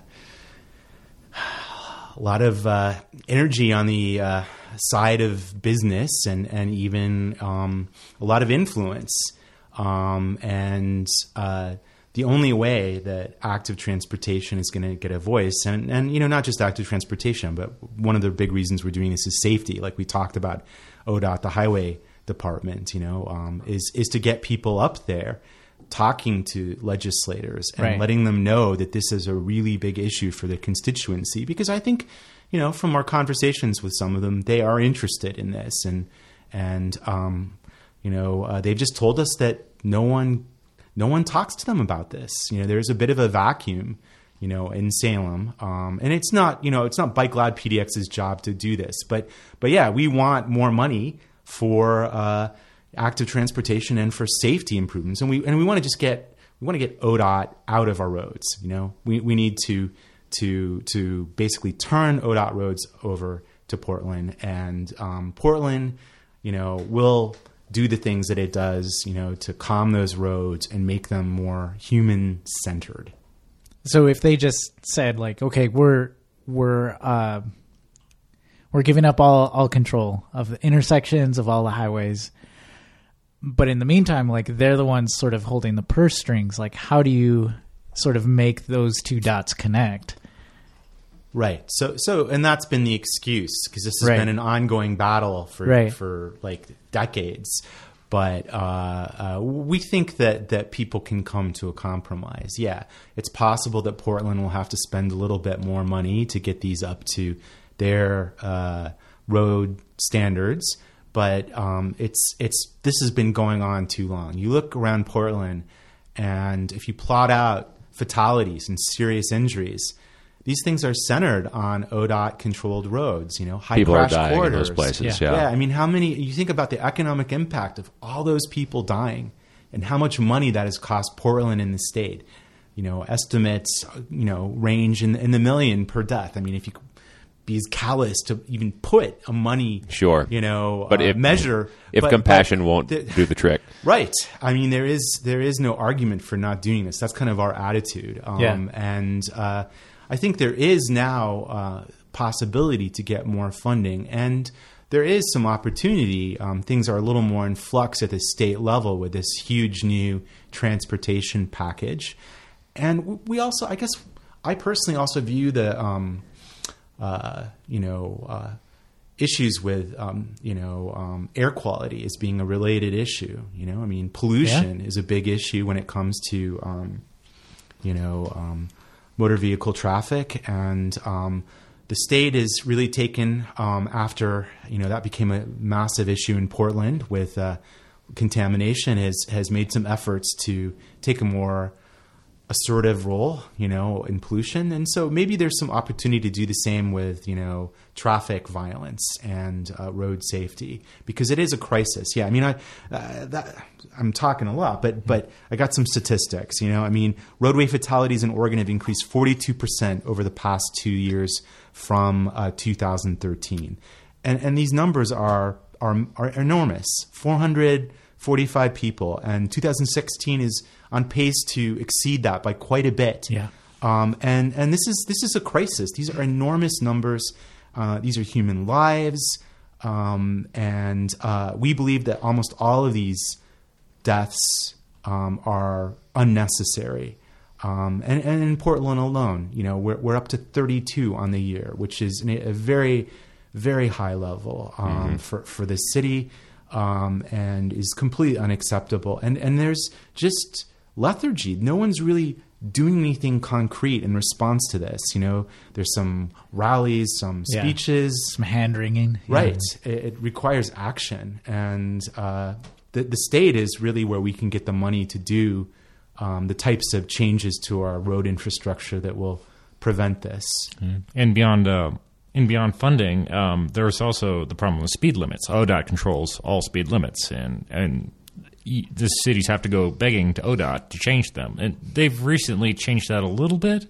a lot of uh, energy on the uh, side of business and and even um, a lot of influence, um, and uh, the only way that active transportation is going to get a voice, and and you know, not just active transportation, but one of the big reasons we're doing this is safety, like we talked about O D O T, the highway department, you know, um, is is to get people up there talking to legislators and Right. letting them know that this is a really big issue for the constituency. Because I think, you know, from our conversations with some of them, they are interested in this, and and um, you know, uh, they've just told us that no one no one talks to them about this. You know, there's a bit of a vacuum, you know, in Salem, um, and it's not, you know, it's not Bike Loud P D X's job to do this, but but yeah, we want more money for uh, active transportation and for safety improvements, and we and we want to just get we want to get O D O T out of our roads. You know, we we need to to to basically turn O D O T roads over to Portland, and um, Portland, you know, will do the things that it does, you know, to calm those roads and make them more human centered. So if they just said like, okay, we're we're uh, we're giving up all, all control of the intersections of all the highways, but in the meantime, like they're the ones sort of holding the purse strings. Like, how do you sort of make those two dots connect. Right. So, so, and that's been the excuse, because this has Right. been an ongoing battle for Right. for like decades. But uh, uh, we think that that people can come to a compromise. Yeah, it's possible that Portland will have to spend a little bit more money to get these up to their uh, road standards. But um, it's it's this has been going on too long. You look around Portland, and if you plot out fatalities and serious injuries, these things are centered on O D O T-controlled roads, you know, high People are crash dying corridors. in those places. Yeah. Yeah. Yeah, I mean, how many, you think about the economic impact of all those people dying and how much money that has cost Portland and the state. You know, estimates, you know, range in, in the million per death. I mean, if you could be as callous to even put a money, Sure. you know, But uh, if- measure. If but- compassion but won't the- do the trick. Right. I mean, there is there is no argument for not doing this. That's kind of our attitude. Um, Yeah. And uh, I think there is now uh, possibility to get more funding, and there is some opportunity. Um, things are a little more in flux at the state level with this huge new transportation package. And we also, I guess, I personally also view the, um, uh, you know, uh, issues with, um, you know, um, air quality as being a related issue. You know, I mean, pollution Yeah. is a big issue when it comes to, um, you know, um, motor vehicle traffic. And um, the state is really taken um, after, you know, that became a massive issue in Portland with uh, contamination, has, has made some efforts to take a more assertive role, you know, in pollution. And so maybe there's some opportunity to do the same with, you know, traffic violence and uh, road safety, because it is a crisis. Yeah. I mean, I, uh, that, I'm talking a lot, but, but I got some statistics, you know, I mean, roadway fatalities in Oregon have increased forty-two percent over the past two years from uh, two thousand thirteen. And, and these numbers are, are, are enormous. four hundred forty-five people, and two thousand sixteen is on pace to exceed that by quite a bit. Yeah. Um, and and this is this is a crisis. These are enormous numbers. Uh, these are human lives, um, and uh, we believe that almost all of these deaths um, are unnecessary. Um, and, and in Portland alone, you know, we're we're up to thirty-two on the year, which is a very very high level um, mm-hmm. for for the city. Um, and is completely unacceptable. And and there's just lethargy. No one's really doing anything concrete in response to this. You know, there's some rallies, some Yeah. speeches. Some hand wringing. Right. It, it requires action. And uh, the, the state is really where we can get the money to do um, the types of changes to our road infrastructure that will prevent this. And beyond uh, and beyond funding, um, there's also the problem with speed limits. O D O T controls all speed limits, and and y- the cities have to go begging to O D O T to change them. And they've recently changed that a little bit,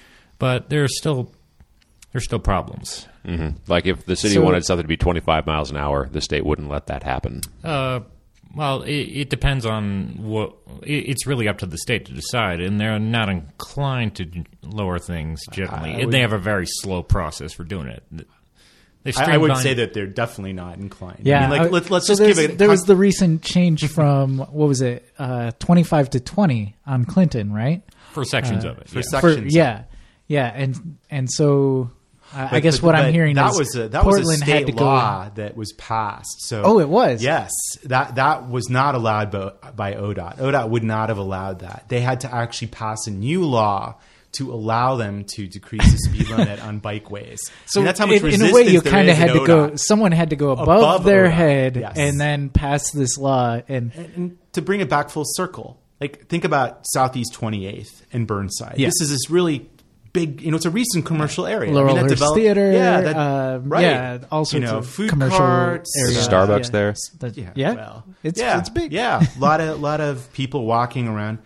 but there's still there's still problems. Mm-hmm. Like if the city So- wanted something to be twenty-five miles an hour, the state wouldn't let that happen. Uh, well, it, it depends on what. It, it's really up to the state to decide, and they're not inclined to lower things generally. I would- they have a very slow process for doing it. They've I, I would streamlined- say that they're definitely not inclined. Yeah, I mean, like, I- let's, let's so just give there's- it. There was the recent change from what was it, uh, twenty-five to twenty on Clinton, right? for sections uh, of it. for yeah. sec- For, Sections. yeah, yeah, and and so I I But- guess but- what I'm but hearing that is was a, that Portland was a state had to go. law that was passed. So Oh, it was? Yes, that that was not allowed by, by O D O T. O D O T would not have allowed that. They had to actually pass a new law to allow them to decrease the speed limit on bikeways. So I mean, that's how much in, in a resistance way, you there kind of is had at to go. O D O T. Someone had to go above, Above their O D O T, head yes. and then pass this law. And And to bring it back full circle, like think about Southeast twenty-eighth and Burnside. Yeah. This is this really big, you know, it's a recent commercial area. Laurel that Hurst developed- Theater, yeah, that, uh, right. yeah, all sorts you know, of food commercial carts, areas. There's Starbucks Yeah. there. That- Yeah, yeah, well, it's yeah, it's big. Yeah, a lot of lot of people walking around.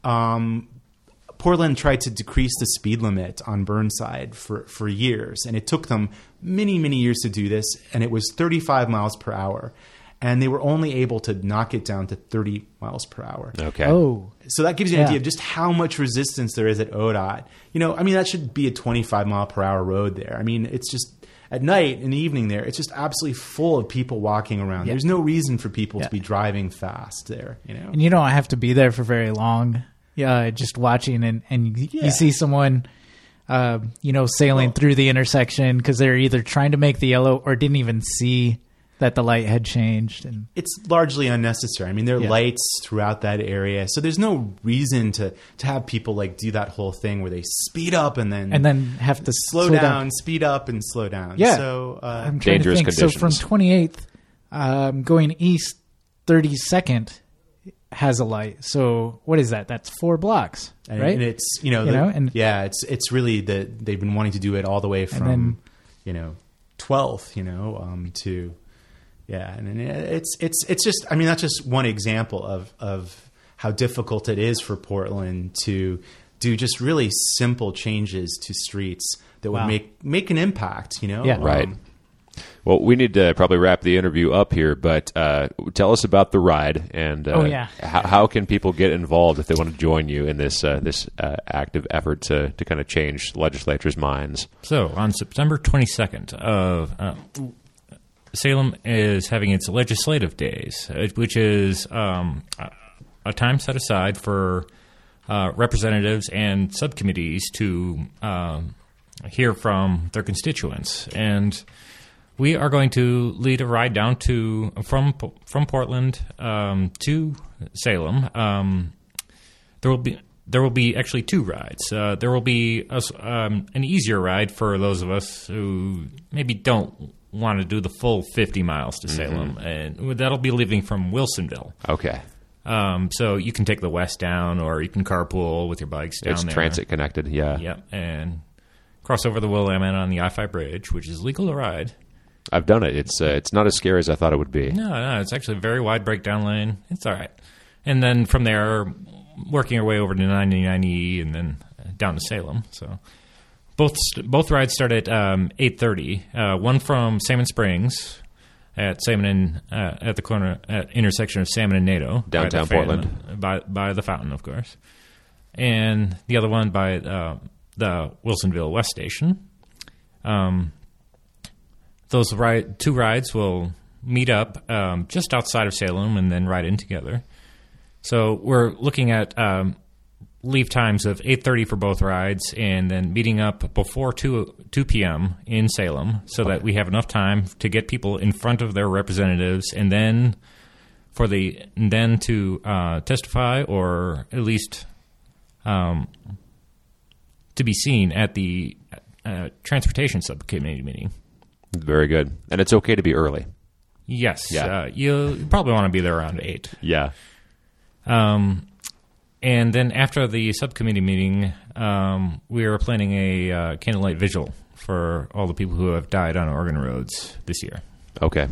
Um, Portland tried to decrease the speed limit on Burnside for, for years, and it took them many many years to do this. And it was thirty-five miles per hour, and they were only able to knock it down to thirty miles per hour. Okay. Oh, So that gives you an Yeah. idea of just how much resistance there is at O D O T. You know, I mean, that should be a twenty-five mile per hour road there. I mean, it's just at night, in the evening there, it's just absolutely full of people walking around. Yeah. There's no reason for people Yeah. to be driving fast there, you know? and you don't have to be there for very long. uh, just watching, and and y- Yeah. you see someone, uh, you know, sailing Well- through the intersection because they're either trying to make the yellow or didn't even see that the light had changed. And It's largely unnecessary. I mean, there are Yeah. lights throughout that area, so there's no reason to to have people like do that whole thing where they speed up and then and then have to slow, down, speed up and slow down. Yeah. So uh, I'm trying Dangerous to think. So conditions. from twenty-eighth um, going east, thirty-second has a light. So what is that? That's four blocks, and, right? and it's you know, You the, know, and- yeah, it's it's really that they've been wanting to do it all the way from then- you know twelfth, you know, um, to yeah, and, and it's it's it's just I mean that's just one example of of how difficult it is for Portland to do just really simple changes to streets that would Wow. make make an impact, you know, Yeah. Right. Um, Well, we need to probably wrap the interview up here, but uh, tell us about the ride and uh, Oh, yeah. how, how can people get involved if they want to join you in this uh, this uh, active effort to, to kind of change legislatures' minds? So on September twenty-second, of uh, Salem is having its legislative days, uh, which is um, a- a time set aside for uh, representatives and subcommittees to um, hear from their constituents. And we are going to lead a ride down to from from Portland um, to Salem. Um, there will be there will be actually two rides. Uh, there will be a s um, an easier ride for those of us who maybe don't want to do the full fifty miles to Salem, and that'll be leaving from Wilsonville. Okay. Um, so you can take the west down, or you can carpool with your bikes down It's there. transit connected, yeah. Yep, and cross over the Willamette on the I five bridge, which is legal to ride. I've done it. It's uh, it's not as scary as I thought it would be. No, no, it's actually a very wide breakdown lane. It's all right. And then from there, working our way over to ninety-nine E and then down to Salem. So both both rides start at um, eight thirty. Uh, one from Salmon Springs at Salmon and uh, at the corner at intersection of Salmon and NATO, by Downtown the fountain- Portland. by by the fountain, of course. And the other one by uh, the Wilsonville West Station. Um, those ride, two rides will meet up um, just outside of Salem and then ride in together. So we're looking at um, leave times of eight thirty for both rides, and then meeting up before two p.m. in Salem, so that we have enough time to get people in front of their representatives, and then for the and then to uh, testify, or at least um, to be seen at the uh, transportation subcommittee meeting. Very good. And it's okay to be early. Yes, Yeah. uh, you probably want to be there around eight. Yeah. Um, and then after the subcommittee meeting, um, we are planning a uh, candlelight vigil for all the people who have died on Oregon roads this year. Okay.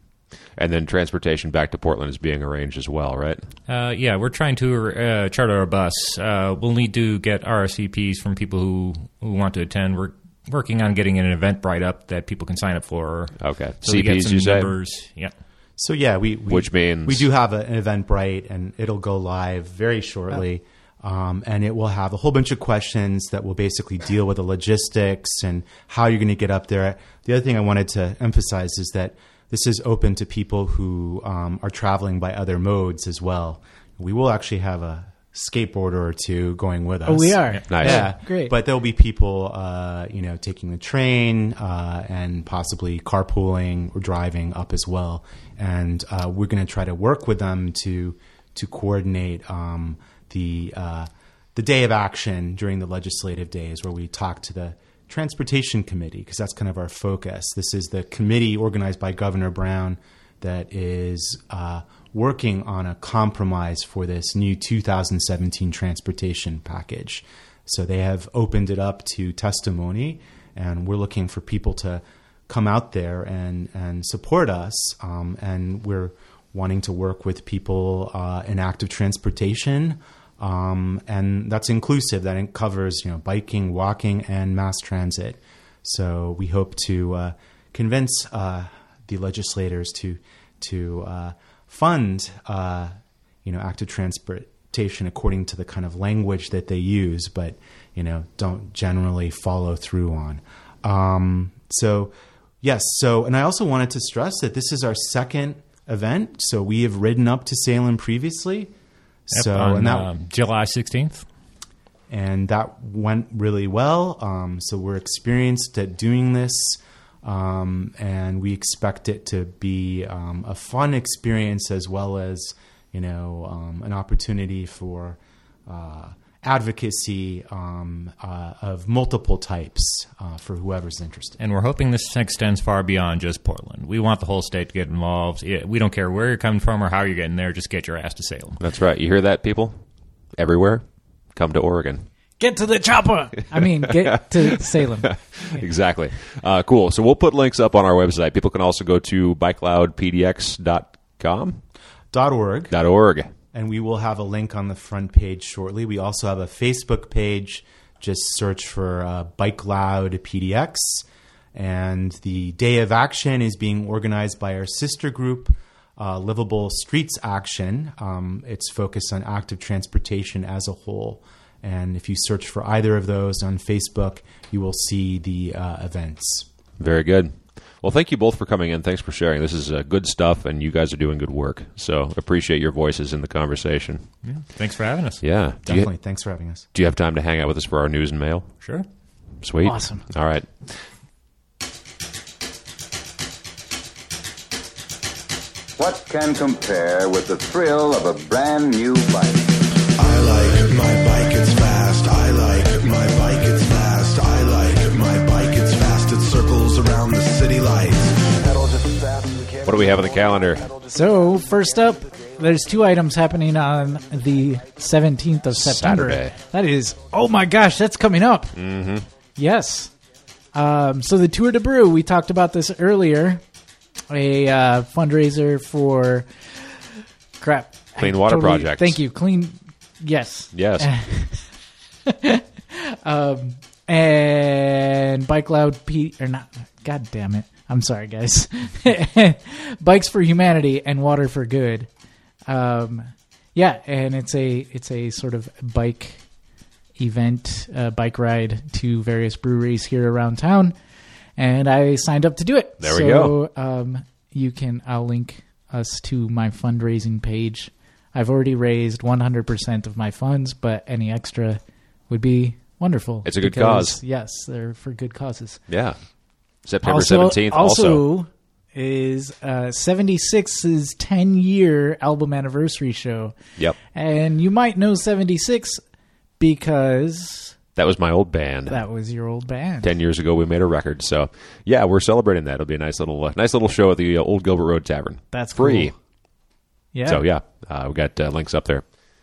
And then transportation back to Portland is being arranged as well, right? Uh, yeah, we're trying to uh, charter a bus. Uh, we'll need to get R S V Ps from people who, who want to attend. We're working on getting an Eventbrite up that people can sign up for. Okay. So we get C Ps, some you say? numbers. Yeah. So yeah, we, we Which means- we do have a, an Eventbrite, and it'll go live very shortly, um, and it will have a whole bunch of questions that will basically deal with the logistics and how you're going to get up there. The other thing I wanted to emphasize is that this is open to people who um, are traveling by other modes as well. We will actually have a skateboarder or two going with us. Oh, we are. Nice. Yeah, Great. But there'll be people, uh, you know, taking the train uh, and possibly carpooling or driving up as well. And uh, we're going to try to work with them to to coordinate um, the uh, the day of action during the legislative days, where we talk to the transportation committee, because that's kind of our focus. This is the committee organized by Governor Brown that is uh, working on a compromise for this new two thousand seventeen transportation package. So they have opened it up to testimony, and we're looking for people to come out there and, and support us. Um, and we're wanting to work with people uh, in active transportation, um, and that's inclusive. That it covers, you know, biking, walking, and mass transit. So we hope to uh, convince uh, the legislators to to uh, fund, uh, you know, active transportation according to the kind of language that they use, but you know, don't generally follow through on. Um, so, yes. So, and I also wanted to stress that this is our second event. So we have ridden up to Salem previously. Yep, So on, and that um, July sixteenth. and that went really well. Um, so we're experienced at doing this, um, and we expect it to be um, a fun experience as well as, you know, um, an opportunity for uh, advocacy um, uh, of multiple types uh, for whoever's interested. And we're hoping this extends far beyond just Portland. We want the whole state to get involved. Yeah, we don't care where you're coming from or how you're getting there. Just get your ass to Salem. That's right. You hear that, people? Everywhere, come to Oregon. Get to the chopper. I mean, get to Salem. Exactly. Uh, cool. So we'll put links up on our website. People can also go to bike loud p d x dot com. Dot org. Dot org. And we will have a link on the front page shortly. We also have a Facebook page. Just search for uh, Bike Loud P D X. And the Day of Action is being organized by our sister group, uh, Livable Streets Action. Um, it's focused on active transportation as a whole. And if you search for either of those on Facebook, you will see the uh, events. Very good. Well, thank you both for coming in. Thanks for sharing. This is uh, good stuff, and you guys are doing good work. So appreciate your voices in the conversation. Yeah. Thanks for having us. Yeah. Do Definitely. you, Thanks for having us. do you have time to hang out with us for our news and mail? Sure. Sweet. Awesome. All right. What can compare with the thrill of a brand new bike? I like my bike, it's fast. I like my bike, it's fast. I like my bike, it's fast. It circles around the city lights. What do we have on the calendar? So, first up, there's two items happening on the seventeenth of September. Saturday. That is, oh my gosh, that's coming up. Mm-hmm. Yes. Um, so, the Tour de Brew, we talked about this earlier. A uh, fundraiser for crap. Clean I Water totally- Project. Thank you. Clean. Yes. Yes. um, and Bike Loud P or not. God damn it. I'm sorry, guys. Bikes for Humanity and Water for Good. Um, yeah, and it's a it's a sort of bike event, uh, bike ride to various breweries here around town. And I signed up to do it. There we so, go. Um, you can. I'll link us to my fundraising page. I've already raised one hundred percent of my funds, but any extra would be wonderful. It's a good because, cause. Yes, they're for good causes. Yeah. September seventeenth also. Also is uh, seventy-six's ten-year album anniversary show. Yep. And you might know seventy-six because That was my old band. that was your old band. Ten years ago, we made a record. So, yeah, we're celebrating that. It'll be a nice little, uh, nice little show at the uh, Old Gilbert Road Tavern. That's free. cool. Yeah. So, yeah, uh, we got uh, links up there.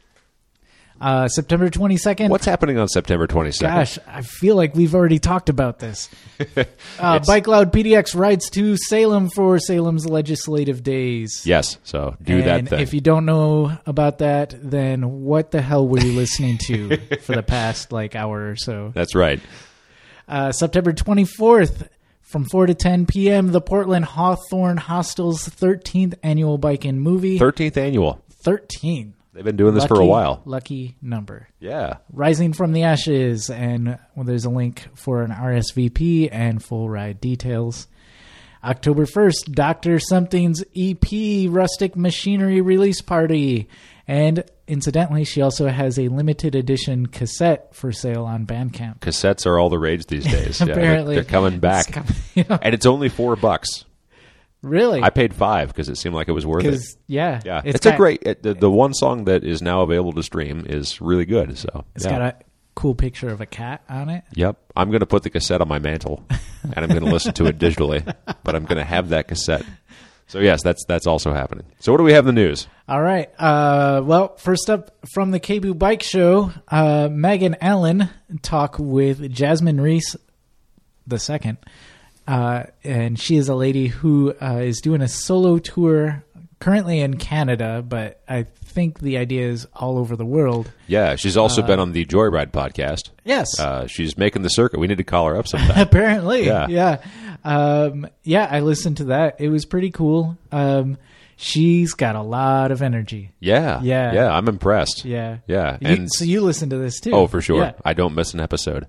Uh, September twenty-second. What's happening on September twenty-second? Gosh, I feel like we've already talked about this. Uh, Bike Loud P D X rides to Salem for Salem's Legislative Days. Yes. So do and that thing. If you don't know about that, then what the hell were you listening to for the past like hour or so? That's right. Uh, September twenty-fourth, from four to ten p.m., the Portland Hawthorne Hostel's thirteenth annual Bike In Movie. thirteenth annual. thirteen. They've been doing this Lucky, for a while. Lucky number. Yeah. Rising from the Ashes, and well, there's a link for an R S V P and full ride details. October first, Doctor Something's E P Rustic Machinery release party. And incidentally, she also has a limited edition cassette for sale on Bandcamp. Cassettes are all the rage these days. Yeah, they're- Apparently. they're, coming back. It's coming- yeah. And it's only four bucks. Really? I paid five because it seemed like it was worth it. Because, yeah. Yeah, it's, got, a great. It, the, the one song that is now available to stream is really good. So It's yeah. got a cool picture of a cat on it. Yep, I'm going to put the cassette on my mantle, and I'm going to listen to it digitally. But I'm going to have that cassette. So yes, that's that's also happening. So what do we have in the news? All right. Uh, well, first up from the K B U Bike Show, uh, Megan Allen talk with Jasmine Reese the second. Uh, and she is a lady who uh, is doing a solo tour currently in Canada, but I think the idea is all over the world. Yeah, she's also been on the Joyride podcast. Yes. Uh, she's making the circuit. We need to call her up sometime. Apparently. Yeah. Yeah. Um, yeah, I listened to that. It was pretty cool. Um, she's got a lot of energy. Yeah, Yeah. yeah. I'm impressed. Yeah. Yeah, You- and so you listen to this too. oh, for sure. Yeah. I don't miss an episode.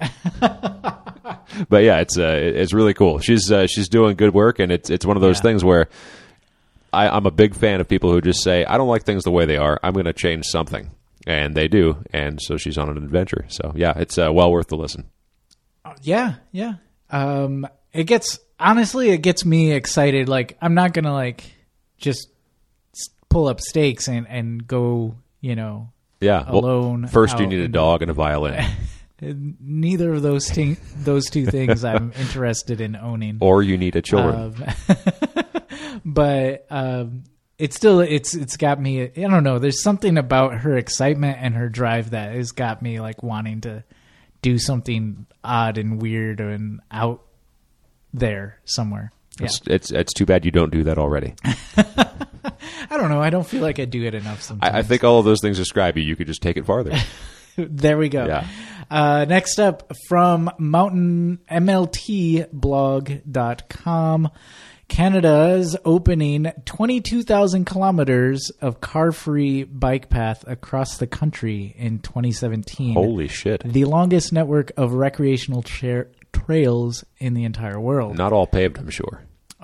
But yeah, it's uh, it- it's really cool. She's uh, she's doing good work, and it's it's one of those Yeah. things where I, I'm a big fan of people who just say, "I don't like things the way they are. I'm going to change something." And they do, and so she's on an adventure. So yeah, it's uh, well worth the listen. Yeah, yeah. Um, it gets honestly, it gets me excited. Like I'm not gonna like just s- pull up stakes and, and go, you know, Yeah, well, alone. first you out need a in- dog and a violin, Neither of those t- those two things I'm interested in owning. or you need a children. Um, but um, it's still it's it's got me. I don't know. There's something about her excitement and her drive that has got me like wanting to do something odd and weird and out there somewhere. Yeah. It's, it's it's too bad you don't do that already. I don't know. I don't feel like I do it enough sometimes. I, I think all of those things describe you. You could just take it farther. There we go. Yeah. Uh, next up from mountain m l t blog dot com, Canada's opening twenty-two thousand kilometers of car-free bike path across the country in twenty seventeen. Holy shit! The longest network of recreational tra- trails in the entire world. Not all paved, I'm sure.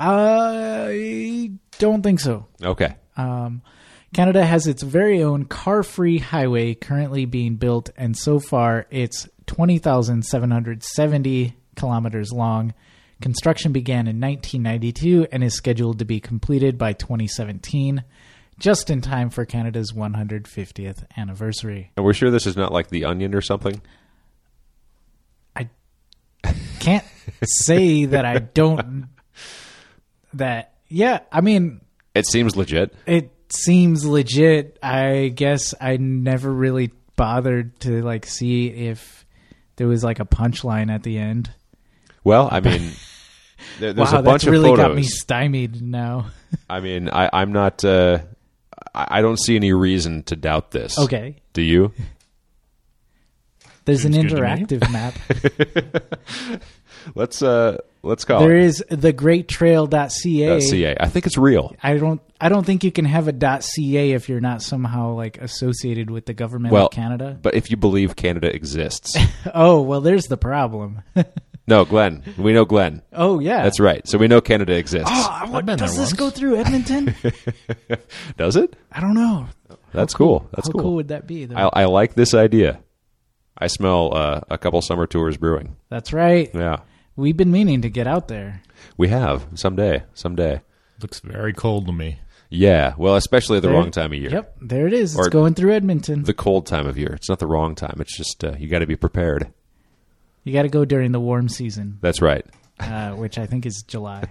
I don't think so. Okay. Um, Canada has its very own car-free highway currently being built, and so far it's twenty thousand seven hundred seventy kilometers long. Construction began in nineteen ninety-two and is scheduled to be completed by twenty seventeen, just in time for Canada's one hundred fiftieth anniversary. And we're sure this is not like The Onion or something? I can't say that I don't... That, yeah, I mean... It seems legit. It seems legit. I guess I never really bothered to like see if there was like a punchline at the end. Well, I mean, there, there's wow, a bunch that's really of photos. got me stymied now. I mean, I, I'm not. Uh, I I don't see any reason to doubt this. Okay. Do you? There's an Seems good to me. interactive map. Let's uh, let's call There it. is the great trail dot c a. .ca. I think it's real. I don't I don't think you can have a .ca if you're not somehow like associated with the government Well, of Canada. But if you believe Canada exists, Oh, well there's the problem. no, Glenn. We know Glenn. Oh yeah. That's right. So we know Canada exists. Oh, I've been does there this once. go through Edmonton? Does it? I don't know. That's cool. That's How cool. cool would that be though? I, I like this idea. I smell uh, a couple summer tours brewing. That's right. Yeah, We've been meaning to get out there. we have someday. Someday. Looks very cold to me. Yeah. Well, especially at the There- wrong time of year. Yep, there it is. It's Or going through Edmonton. The cold time of year. It's not the wrong time. It's just uh, you got to be prepared. You got to go during the warm season, That's right. uh, which I think is July.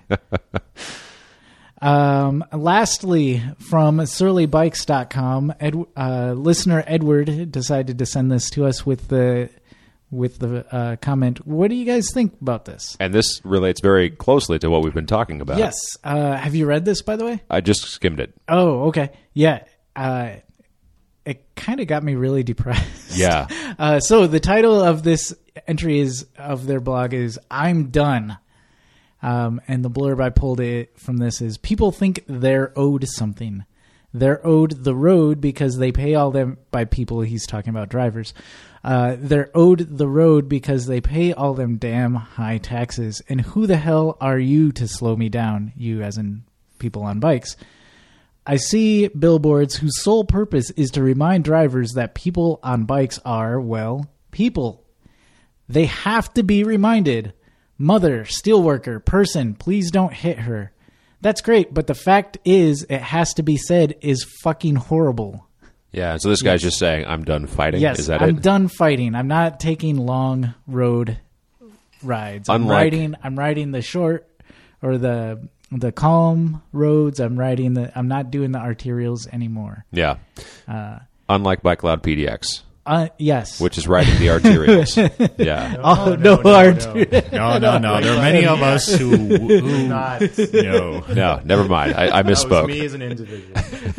um, lastly, from surly bikes dot com, Ed, uh, listener Edward decided to send this to us with the with the uh, comment. What do you guys think about this? And this relates very closely to what we've been talking about. Yes. Uh, have you read this, by the way? I just skimmed it. Oh, okay. Yeah. Uh, it kind of got me really depressed. Yeah. Uh, so the title of this entry is of their blog is "I'm Done," um, and the blurb I pulled it from this is: people think they're owed something. They're owed the road because they pay all them by people. He's talking about drivers. Uh, they're owed the road because they pay all them damn high taxes. And who the hell are you to slow me down? You, as in people on bikes. I see billboards whose sole purpose is to remind drivers that people on bikes are, well, people. They have to be reminded. Mother, steelworker, person, please don't hit her. That's great, but the fact is, it has to be said, is fucking horrible. Yeah. So this guy's just saying, I'm done fighting. Yes, Is that I'm it? done fighting. I'm not taking long road rides. I'm Unlike- riding. I'm riding the short or the the calm roads. I'm riding the. I'm not doing the arterials anymore. Yeah. Uh, Unlike Bike Loud P D X, uh, yes. which is riding the arterials. Yeah. Oh, no, arterials. No, no, no. There are many of us who, who Not. no. No, never mind. I, I That was misspoke. me as an individual.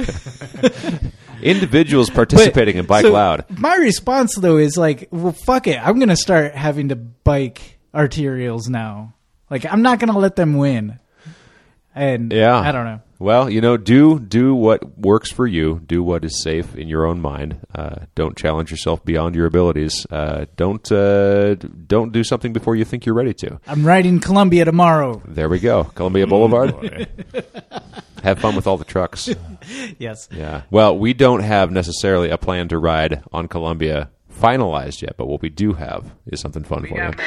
Individuals participating in Bike so Loud. My response though is like, well, fuck it. I'm gonna start having to bike arterials now. Like, I'm not gonna let them win. And Yeah. I don't know. Well, you know, do do what works for you. Do what is safe in your own mind. Uh, don't challenge yourself beyond your abilities. Uh, don't uh, don't do something before you think you're ready to. I'm riding Columbia tomorrow. There we go, Columbia Boulevard. Boy. Have fun with all the trucks. Yes. Yeah. Well, we don't have necessarily a plan to ride on Columbia finalized yet, but what we do have is something fun for you.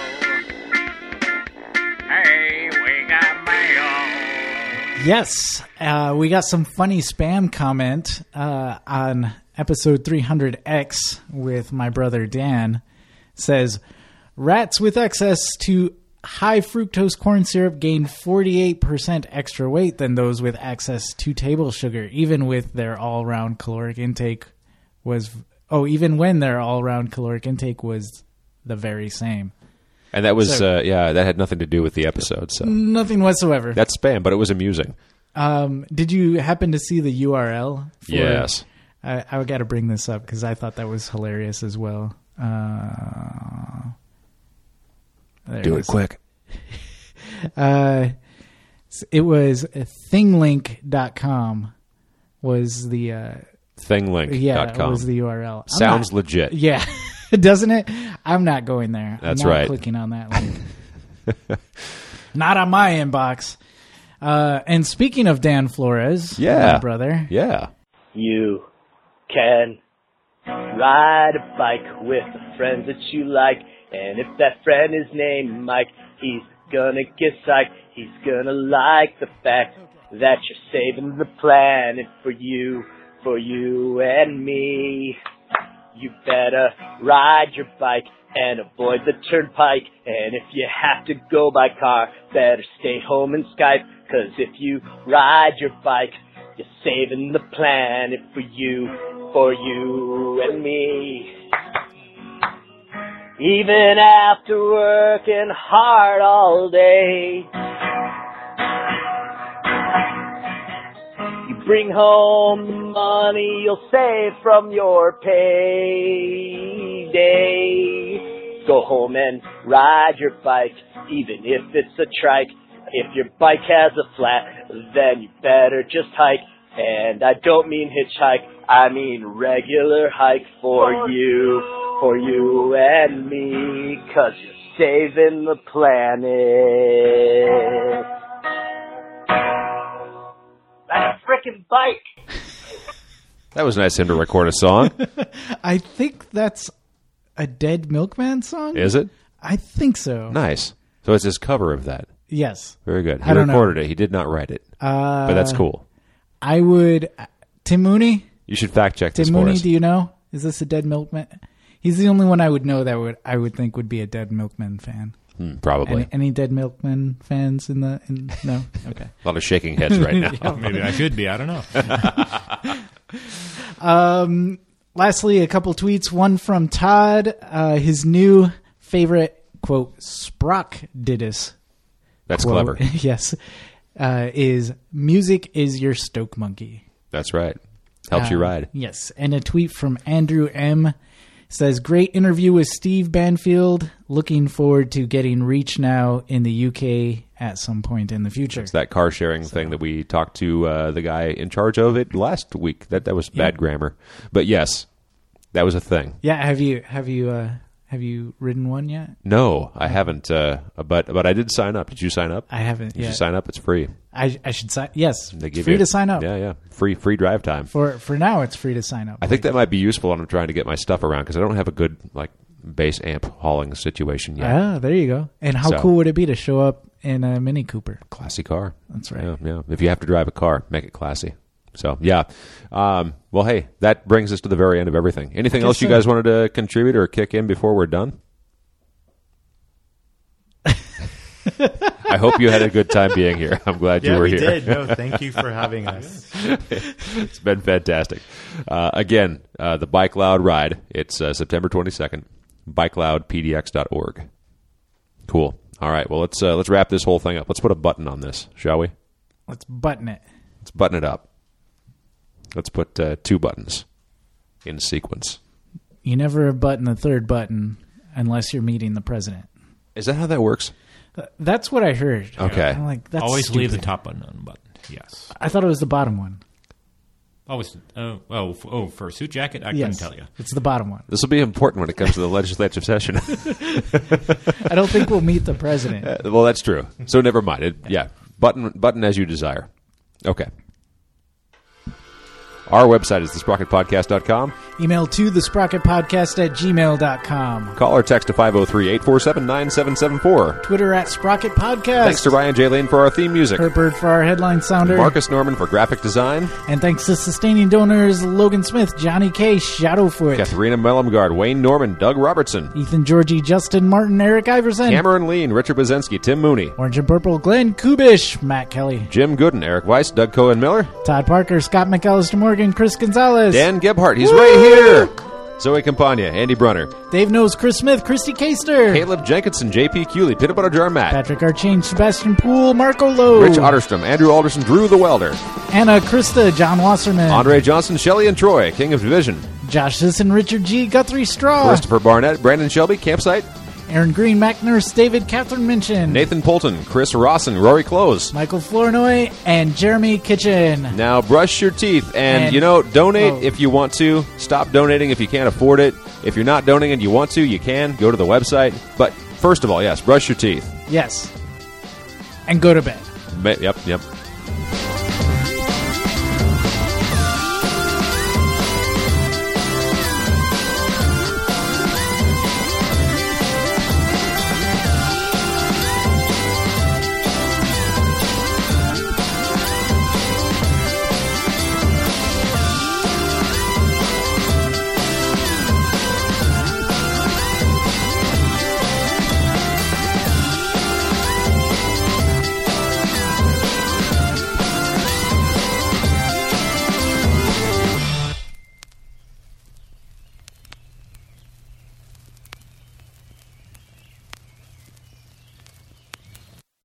Hey, we got mail. Yes, uh, we got some funny spam comment uh, on episode three hundred X with my brother Dan. It says, rats with access to high fructose corn syrup gain forty-eight percent extra weight than those with access to table sugar, even with their all-round caloric intake was... Oh, even when their all-round caloric intake was the very same. And that was, So- uh, yeah, that had nothing to do with the episode. So Nothing whatsoever. that's spam, but it was amusing. Um, did you happen to see the U R L? For, Yes. I, I got to bring this up because I thought that was hilarious as well. Uh, there Do it is. quick. Uh, it was thinglink dot com was the uh, Thinglink dot yeah com. was the U R L. I'm Sounds not- legit. Yeah, doesn't it? I'm not going there. That's I'm not right. Clicking on that link. Not on my inbox. Uh, and speaking of Dan Flores, Yeah. my brother, Yeah. You can ride a bike with a friend that you like, and if that friend is named Mike, he's gonna get psyched. He's gonna like the fact that you're saving the planet for you, for you and me. You better ride your bike and avoid the turnpike, and if you have to go by car, better stay home and Skype, 'cause if you ride your bike, you're saving the planet for you, for you and me. Even after working hard all day, you bring home the money you'll save from your payday. Go home and ride your bike, even if it's a trike. If your bike has a flat, then you better just hike. And I don't mean hitchhike, I mean regular hike for you, for you and me, 'cause you're saving the planet. That's a frickin' bike! That was nice of him to record a song. I think that's a Dead Milkman song. Is it? I think so. Nice. So it's his cover of that. Yes. Very good. He I don't know. recorded it. He did not write it. Uh, But that's cool. I would. Tim Mooney. You should fact check this Tim for Mooney. us. Do you know? Is this a Dead Milkman? He's the only one I would know that would I would think would be a Dead Milkman fan. Hmm, probably. Any, any Dead Milkman fans in the? In, no. Okay. A lot of shaking heads right now. Maybe I should be. I don't know. Um. Lastly, a couple tweets. One from Todd. Uh, his new favorite quote, Sprockdidus. That's quote, clever. Yes. Uh, is music is your stoke monkey. That's right. Helps you Uh, ride. Yes. And a tweet from Andrew M. says, great interview with Steve Banfield. Looking forward to getting Reach Now in the U K at some point in the future. It's that car sharing thing that we talked to uh, the guy in charge of it last week. That that was bad Yeah. grammar. But yes, that was a thing. Yeah. Have you have you uh, have you ridden one yet? No, I haven't. Uh, but but I did sign up. Did you sign up? I haven't Did yet. you sign up? It's free. I I should sign. Yes. They It's give free you to sign up. Yeah, yeah. Free free drive time. For for now, it's free to sign up. I think that might be useful when I'm trying to get my stuff around because I don't have a good like bass amp hauling situation yet. Ah, there you go. And how So- cool would it be to show up in a Mini Cooper? Classy car. That's right. Yeah, yeah. If you have to drive a car, make it classy. So yeah. Um, well, hey, that brings us to the very end of everything. Anything guess else you so. guys wanted to contribute or kick in before we're done? I hope you had a good time being here. I'm glad you Yeah, were we here. did. No, thank you for having us. It's been fantastic. Uh, again, uh, the Bike Loud ride. It's uh, September twenty-second. bike loud p d x dot org. Cool. All right. Well, let's uh, let's wrap this whole thing up. Let's put a button on this, shall we? Let's button it. Let's button it up. Let's put uh, two buttons in sequence. You never button the third button unless you're meeting the president. Is that how that works? Th- That's what I heard. Okay. I'm like, that's Always leave the stupid. top button unbuttoned. Yes. I thought it was the bottom one. Always. Oh, oh, f- oh for a suit jacket, I Yes, couldn't tell you. it's the bottom one. This will be important when it comes to the legislative session. I don't think we'll meet the president. Uh, well, that's true. So never mind. It, yeah, button button as you desire. Okay. Our website is the sprocket podcast dot com. Email to the sprocket podcast at gmail dot com. Call or text to five oh three, eight four seven, nine seven seven four. Twitter at Sprocket Podcast. Thanks to Ryan J. Lane for our theme music. Kurt Bird for our headline sounder. Marcus Norman for graphic design. And thanks to sustaining donors Logan Smith, Johnny K, Shadowfoot, Katharina Mellumgard, Wayne Norman, Doug Robertson, Ethan Georgie, Justin Martin, Eric Iverson, Cameron Lean, Richard Bazensky, Tim Mooney, Orange and Purple, Glenn Kubish, Matt Kelly, Jim Gooden, Eric Weiss, Doug Cohen Miller, Todd Parker, Scott McAllister Morgan, Chris Gonzalez, Dan Gebhardt, he's Woo! right here, Zoe Campagna, Andy Brunner, Dave Knows, Chris Smith, Christy Caster, Caleb Jenkinson, J P Cooley, Peanut Butter Jar Matt, Patrick Archange, Sebastian Poole, Marco Lowe, Rich Otterstrom, Andrew Alderson, Drew the Welder, Anna Krista, John Wasserman, Andre Johnson, Shelley and Troy, King of Division, Josh Sisson, Richard G, Guthrie Straw, Christopher Barnett, Brandon Shelby, Campsite, Aaron Green, Mac Nurse, David Catherine Minchin, Nathan Polton, Chris Rawson, Rory Close, Michael Flournoy, and Jeremy Kitchen. Now brush your teeth and, And- you know, donate oh. if you want to. Stop donating if you can't afford it. If you're not donating and you want to, you can. Go to the website. But first of all, yes, brush your teeth. Yes. And go to bed. Ma- Yep, yep.